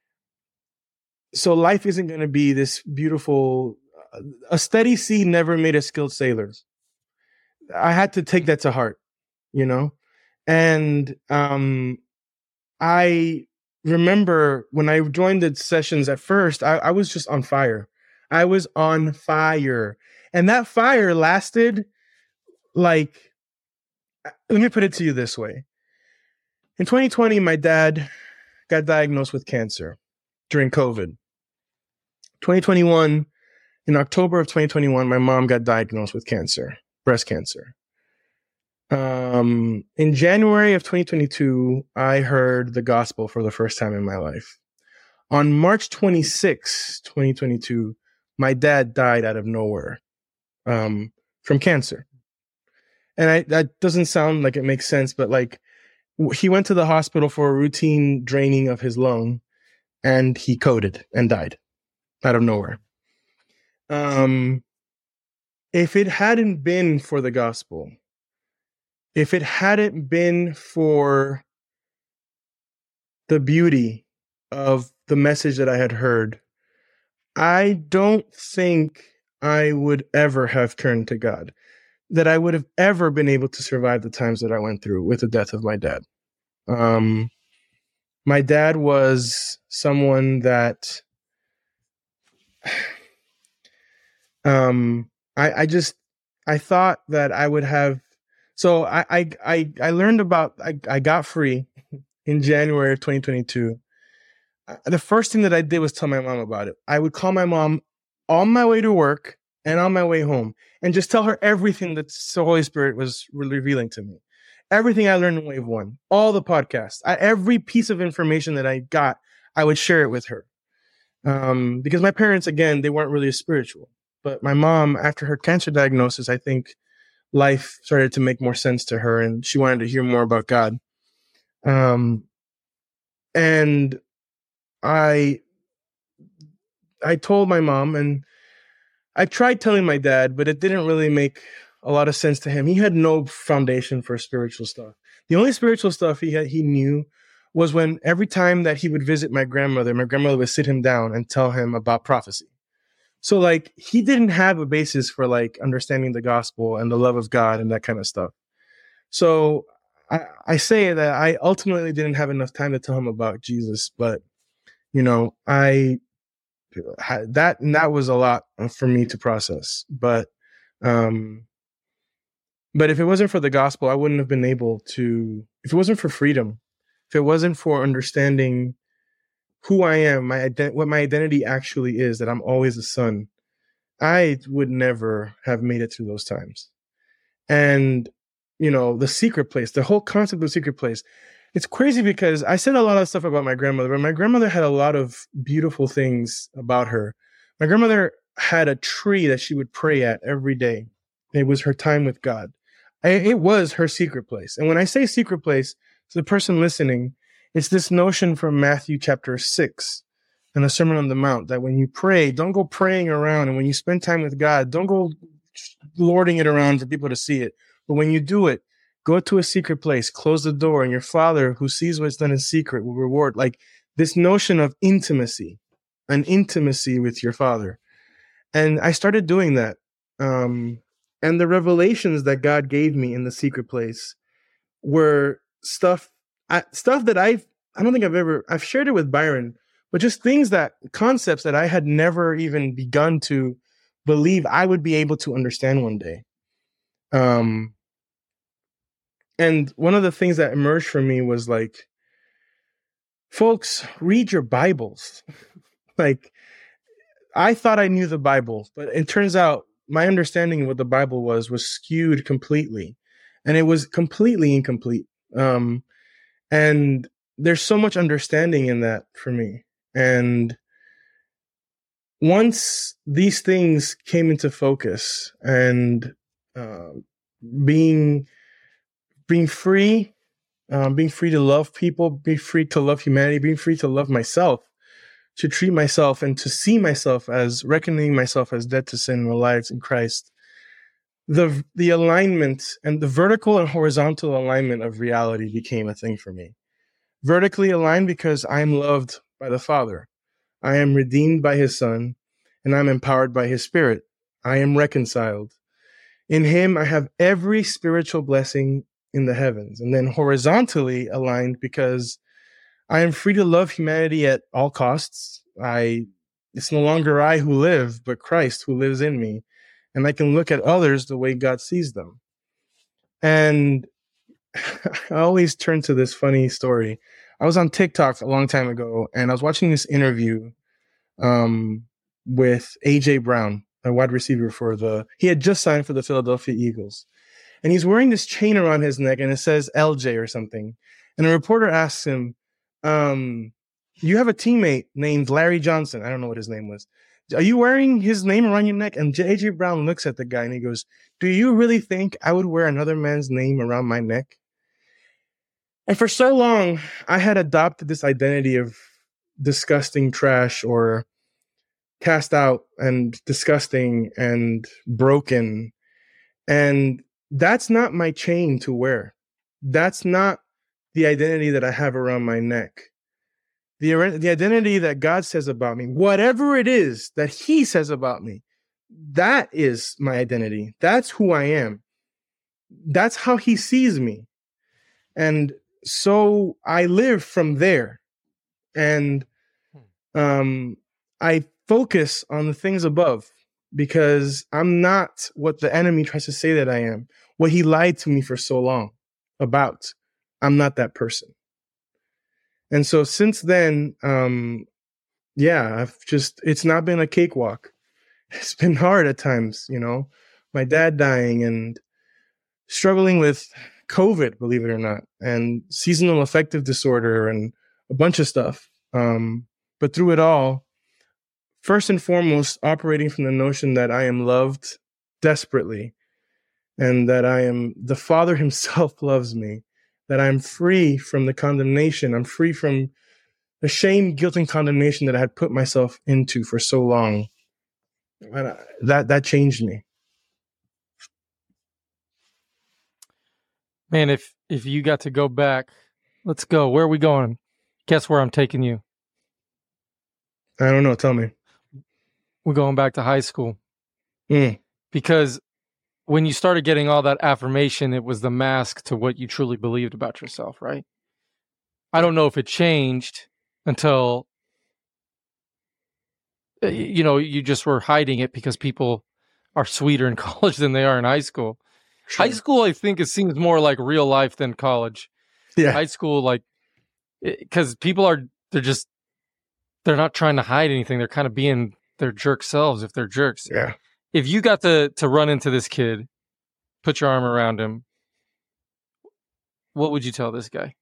so life isn't going to be this beautiful, uh, a steady sea never made a skilled sailor. I had to take that to heart, you know? And um, I remember when I joined the sessions at first, I, I was just on fire. I was on fire. And that fire lasted like, let me put it to you this way. In twenty twenty, my dad got diagnosed with cancer during COVID. twenty twenty-one, in October of twenty twenty-one, my mom got diagnosed with cancer, breast cancer. Um, in January of twenty twenty-two, I heard the gospel for the first time in my life. On March twenty-sixth, twenty twenty-two, my dad died out of nowhere um, from cancer. And I, that doesn't sound like it makes sense, but like, he went to the hospital for a routine draining of his lung, and he coded and died out of nowhere. Um, if it hadn't been for the gospel, if it hadn't been for the beauty of the message that I had heard, I don't think I would ever have turned to God, that I would have ever been able to survive the times that I went through with the death of my dad. Um, my dad was someone that, um, I, I just, I thought that I would have, so I, I, I, I learned about, I, I got free in January of twenty twenty-two. The first thing that I did was tell my mom about it. I would call my mom on my way to work and on my way home and just tell her everything that the Holy Spirit was revealing to me. Everything I learned in Wave One, all the podcasts, I, every piece of information that I got, I would share it with her. Um, because my parents, again, they weren't really spiritual. But my mom, after her cancer diagnosis, I think life started to make more sense to her, and she wanted to hear more about God. Um, and I, I told my mom, and I tried telling my dad, but it didn't really make a lot of sense to him. He had no foundation for spiritual stuff. The only spiritual stuff he had, he knew was when every time that he would visit my grandmother, my grandmother would sit him down and tell him about prophecy. So like, he didn't have a basis for like understanding the gospel and the love of God and that kind of stuff. So I, I say that I ultimately didn't have enough time to tell him about Jesus, but you know, I had that, and that was a lot for me to process. But, um, But if it wasn't for the gospel, I wouldn't have been able to, if it wasn't for freedom, if it wasn't for understanding who I am, my ident- what my identity actually is, that I'm always a son, I would never have made it through those times. And, you know, the secret place, the whole concept of secret place, it's crazy because I said a lot of stuff about my grandmother, but my grandmother had a lot of beautiful things about her. My grandmother had a tree that she would pray at every day. It was her time with God. I, it was her secret place. And when I say secret place, to the person listening, it's this notion from Matthew chapter six and the Sermon on the Mount, that when you pray, don't go praying around. And when you spend time with God, don't go lording it around for people to see it. But when you do it, go to a secret place, close the door, and your Father who sees what's done in secret will reward. Like this notion of intimacy, an intimacy with your Father. And I started doing that. Um, and the revelations that God gave me in the secret place were stuff, I, stuff that I've, I don't think I've ever, I've shared it with Byron, but just things that, concepts that I had never even begun to believe I would be able to understand one day. Um, and one of the things that emerged for me was like, folks, read your Bibles. Like, I thought I knew the Bible, but it turns out my understanding of what the Bible was was skewed completely, and it was completely incomplete. Um, and there's so much understanding in that for me. And once these things came into focus, and uh, being being free, um, being free to love people, being free to love humanity, being free to love myself, to treat myself and to see myself as reckoning myself as dead to sin and alive in Christ. The the alignment and the vertical and horizontal alignment of reality became a thing for me. Vertically aligned because I am loved by the Father. I am redeemed by his Son, and I'm empowered by his Spirit. I am reconciled. In him, I have every spiritual blessing in the heavens. And then horizontally aligned because I am free to love humanity at all costs. I, it's no longer I who live, but Christ who lives in me. And I can look at others the way God sees them. And I always turn to this funny story. I was on TikTok a long time ago, and I was watching this interview um, with A J Brown, a wide receiver for the, he had just signed for the Philadelphia Eagles. And he's wearing this chain around his neck, and it says L J or something. And a reporter asks him, um, you have a teammate named Larry Johnson. I don't know what his name was. Are you wearing his name around your neck? And A J Brown looks at the guy and he goes, do you really think I would wear another man's name around my neck? And for so long, I had adopted this identity of disgusting trash, or cast out and disgusting and broken. And that's not my chain to wear. That's not the identity that I have around my neck. The, the identity that God says about me, whatever it is that he says about me, that is my identity. That's who I am. That's how he sees me. And so I live from there. And um, I focus on the things above, because I'm not what the enemy tries to say that I am, what he lied to me for so long about. I'm not that person. And so since then, um, yeah, I've just, it's not been a cakewalk. It's been hard at times, you know, my dad dying and struggling with COVID, believe it or not, and seasonal affective disorder and a bunch of stuff. Um, but through it all, first and foremost, operating from the notion that I am loved desperately, and that I am, the Father himself loves me, that I'm free from the condemnation. I'm free from the shame, guilt, and condemnation that I had put myself into for so long. And I, that, that changed me. Man, if, if you got to go back, let's go. Where are we going? Guess where I'm taking you? I don't know. Tell me. We're going back to high school. Mm. Because when you started getting all that affirmation, it was the mask to what you truly believed about yourself, right? I don't know if it changed until, you know, you just were hiding it because people are sweeter in college than they are in high school. Sure. High school, I think, it seems more like real life than college. Yeah. High school, like, because people are, they're just they're not trying to hide anything. They're kind of being their jerk selves if they're jerks. Yeah. If you got to, to run into this kid, put your arm around him, what would you tell this guy?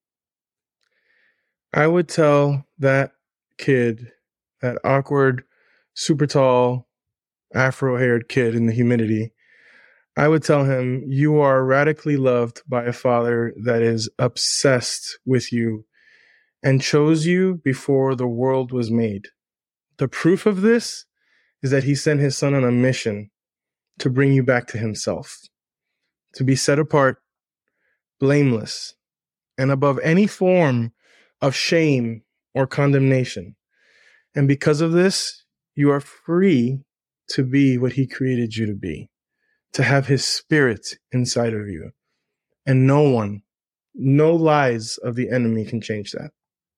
I would tell that kid, that awkward, super tall, afro-haired kid in the humidity, I would tell him, you are radically loved by a father that is obsessed with you and chose you before the world was made. The proof of this is that he sent his son on a mission to bring you back to himself, to be set apart, blameless, and above any form of shame or condemnation. And because of this, you are free to be what he created you to be, to have his spirit inside of you. And no one, no lies of the enemy can change that.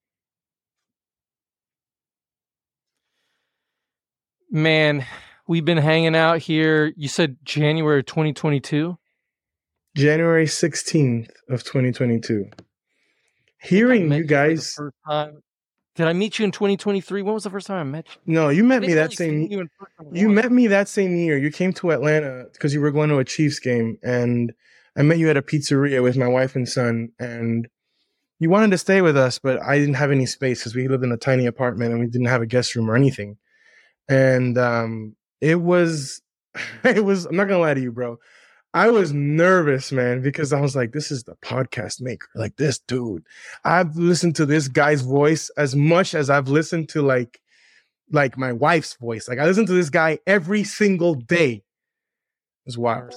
Man, we've been hanging out here. You said January twenty twenty-two? January sixteenth of twenty twenty-two. Hearing you guys... You time. Did I meet you in twenty twenty-three? When was the first time I met you? No, you met me that same year. You, you met me that same year. You came to Atlanta because you were going to a Chiefs game, and I met you at a pizzeria with my wife and son, and you wanted to stay with us, but I didn't have any space because we lived in a tiny apartment and we didn't have a guest room or anything. And um, it was, it was, I'm not going to lie to you, bro. I was nervous, man, because I was like, this is the podcast maker. Like, this dude. I've listened to this guy's voice as much as I've listened to like, like my wife's voice. Like, I listen to this guy every single day. It was wild.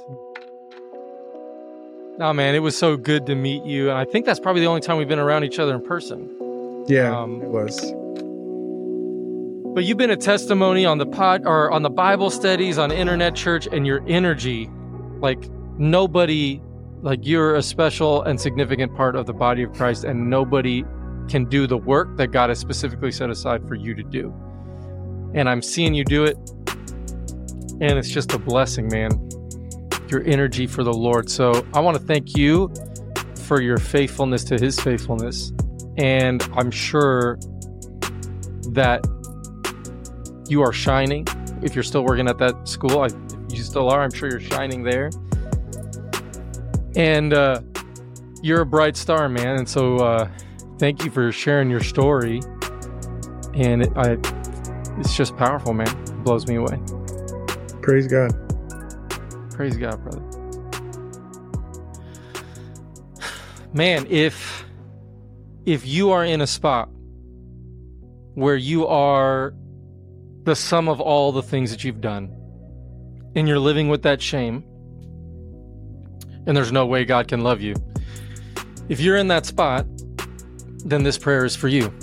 No, man, it was so good to meet you. And I think that's probably the only time we've been around each other in person. Yeah, um, it was. But you've been a testimony on the pod or on the Bible studies, on Internet Church, and your energy. Like, nobody, like, you're a special and significant part of the body of Christ, and nobody can do the work that God has specifically set aside for you to do. And I'm seeing you do it, and it's just a blessing, man. Your energy for the Lord. So I want to thank you for your faithfulness to his faithfulness. And I'm sure that you are shining. If you're still working at that school, I, if you still are, I'm sure you're shining there. And uh, you're a bright star, man. And so uh, thank you for sharing your story. And it, I, it's just powerful, man. It blows me away. Praise God. Praise God, brother. Man, if if you are in a spot where you are the sum of all the things that you've done, and you're living with that shame, and there's no way God can love you, if you're in that spot, then this prayer is for you.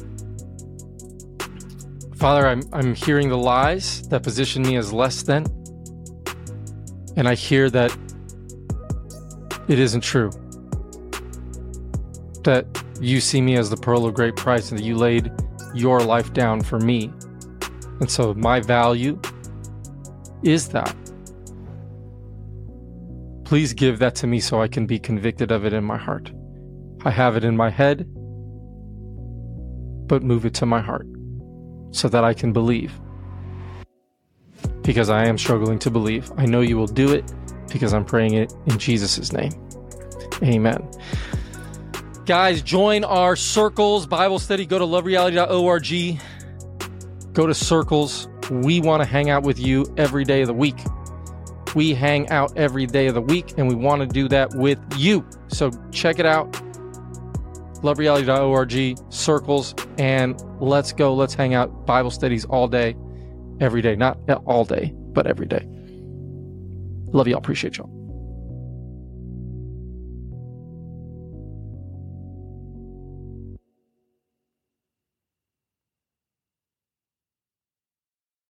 Father, I'm I'm hearing the lies that position me as less than, and I hear that it isn't true. That you see me as the pearl of great price and that you laid your life down for me. And so my value is that. Please give that to me so I can be convicted of it in my heart. I have it in my head, but move it to my heart so that I can believe. Because I am struggling to believe. I know you will do it because I'm praying it in Jesus' name. Amen. Guys, join our Circles Bible study. Go to love reality dot org. Go to Circles. We want to hang out with you every day of the week. We hang out every day of the week, and we want to do that with you. So check it out. love reality dot org, Circles, and let's go. Let's hang out. Bible studies all day, every day. Not all day, but every day. Love y'all. Appreciate y'all.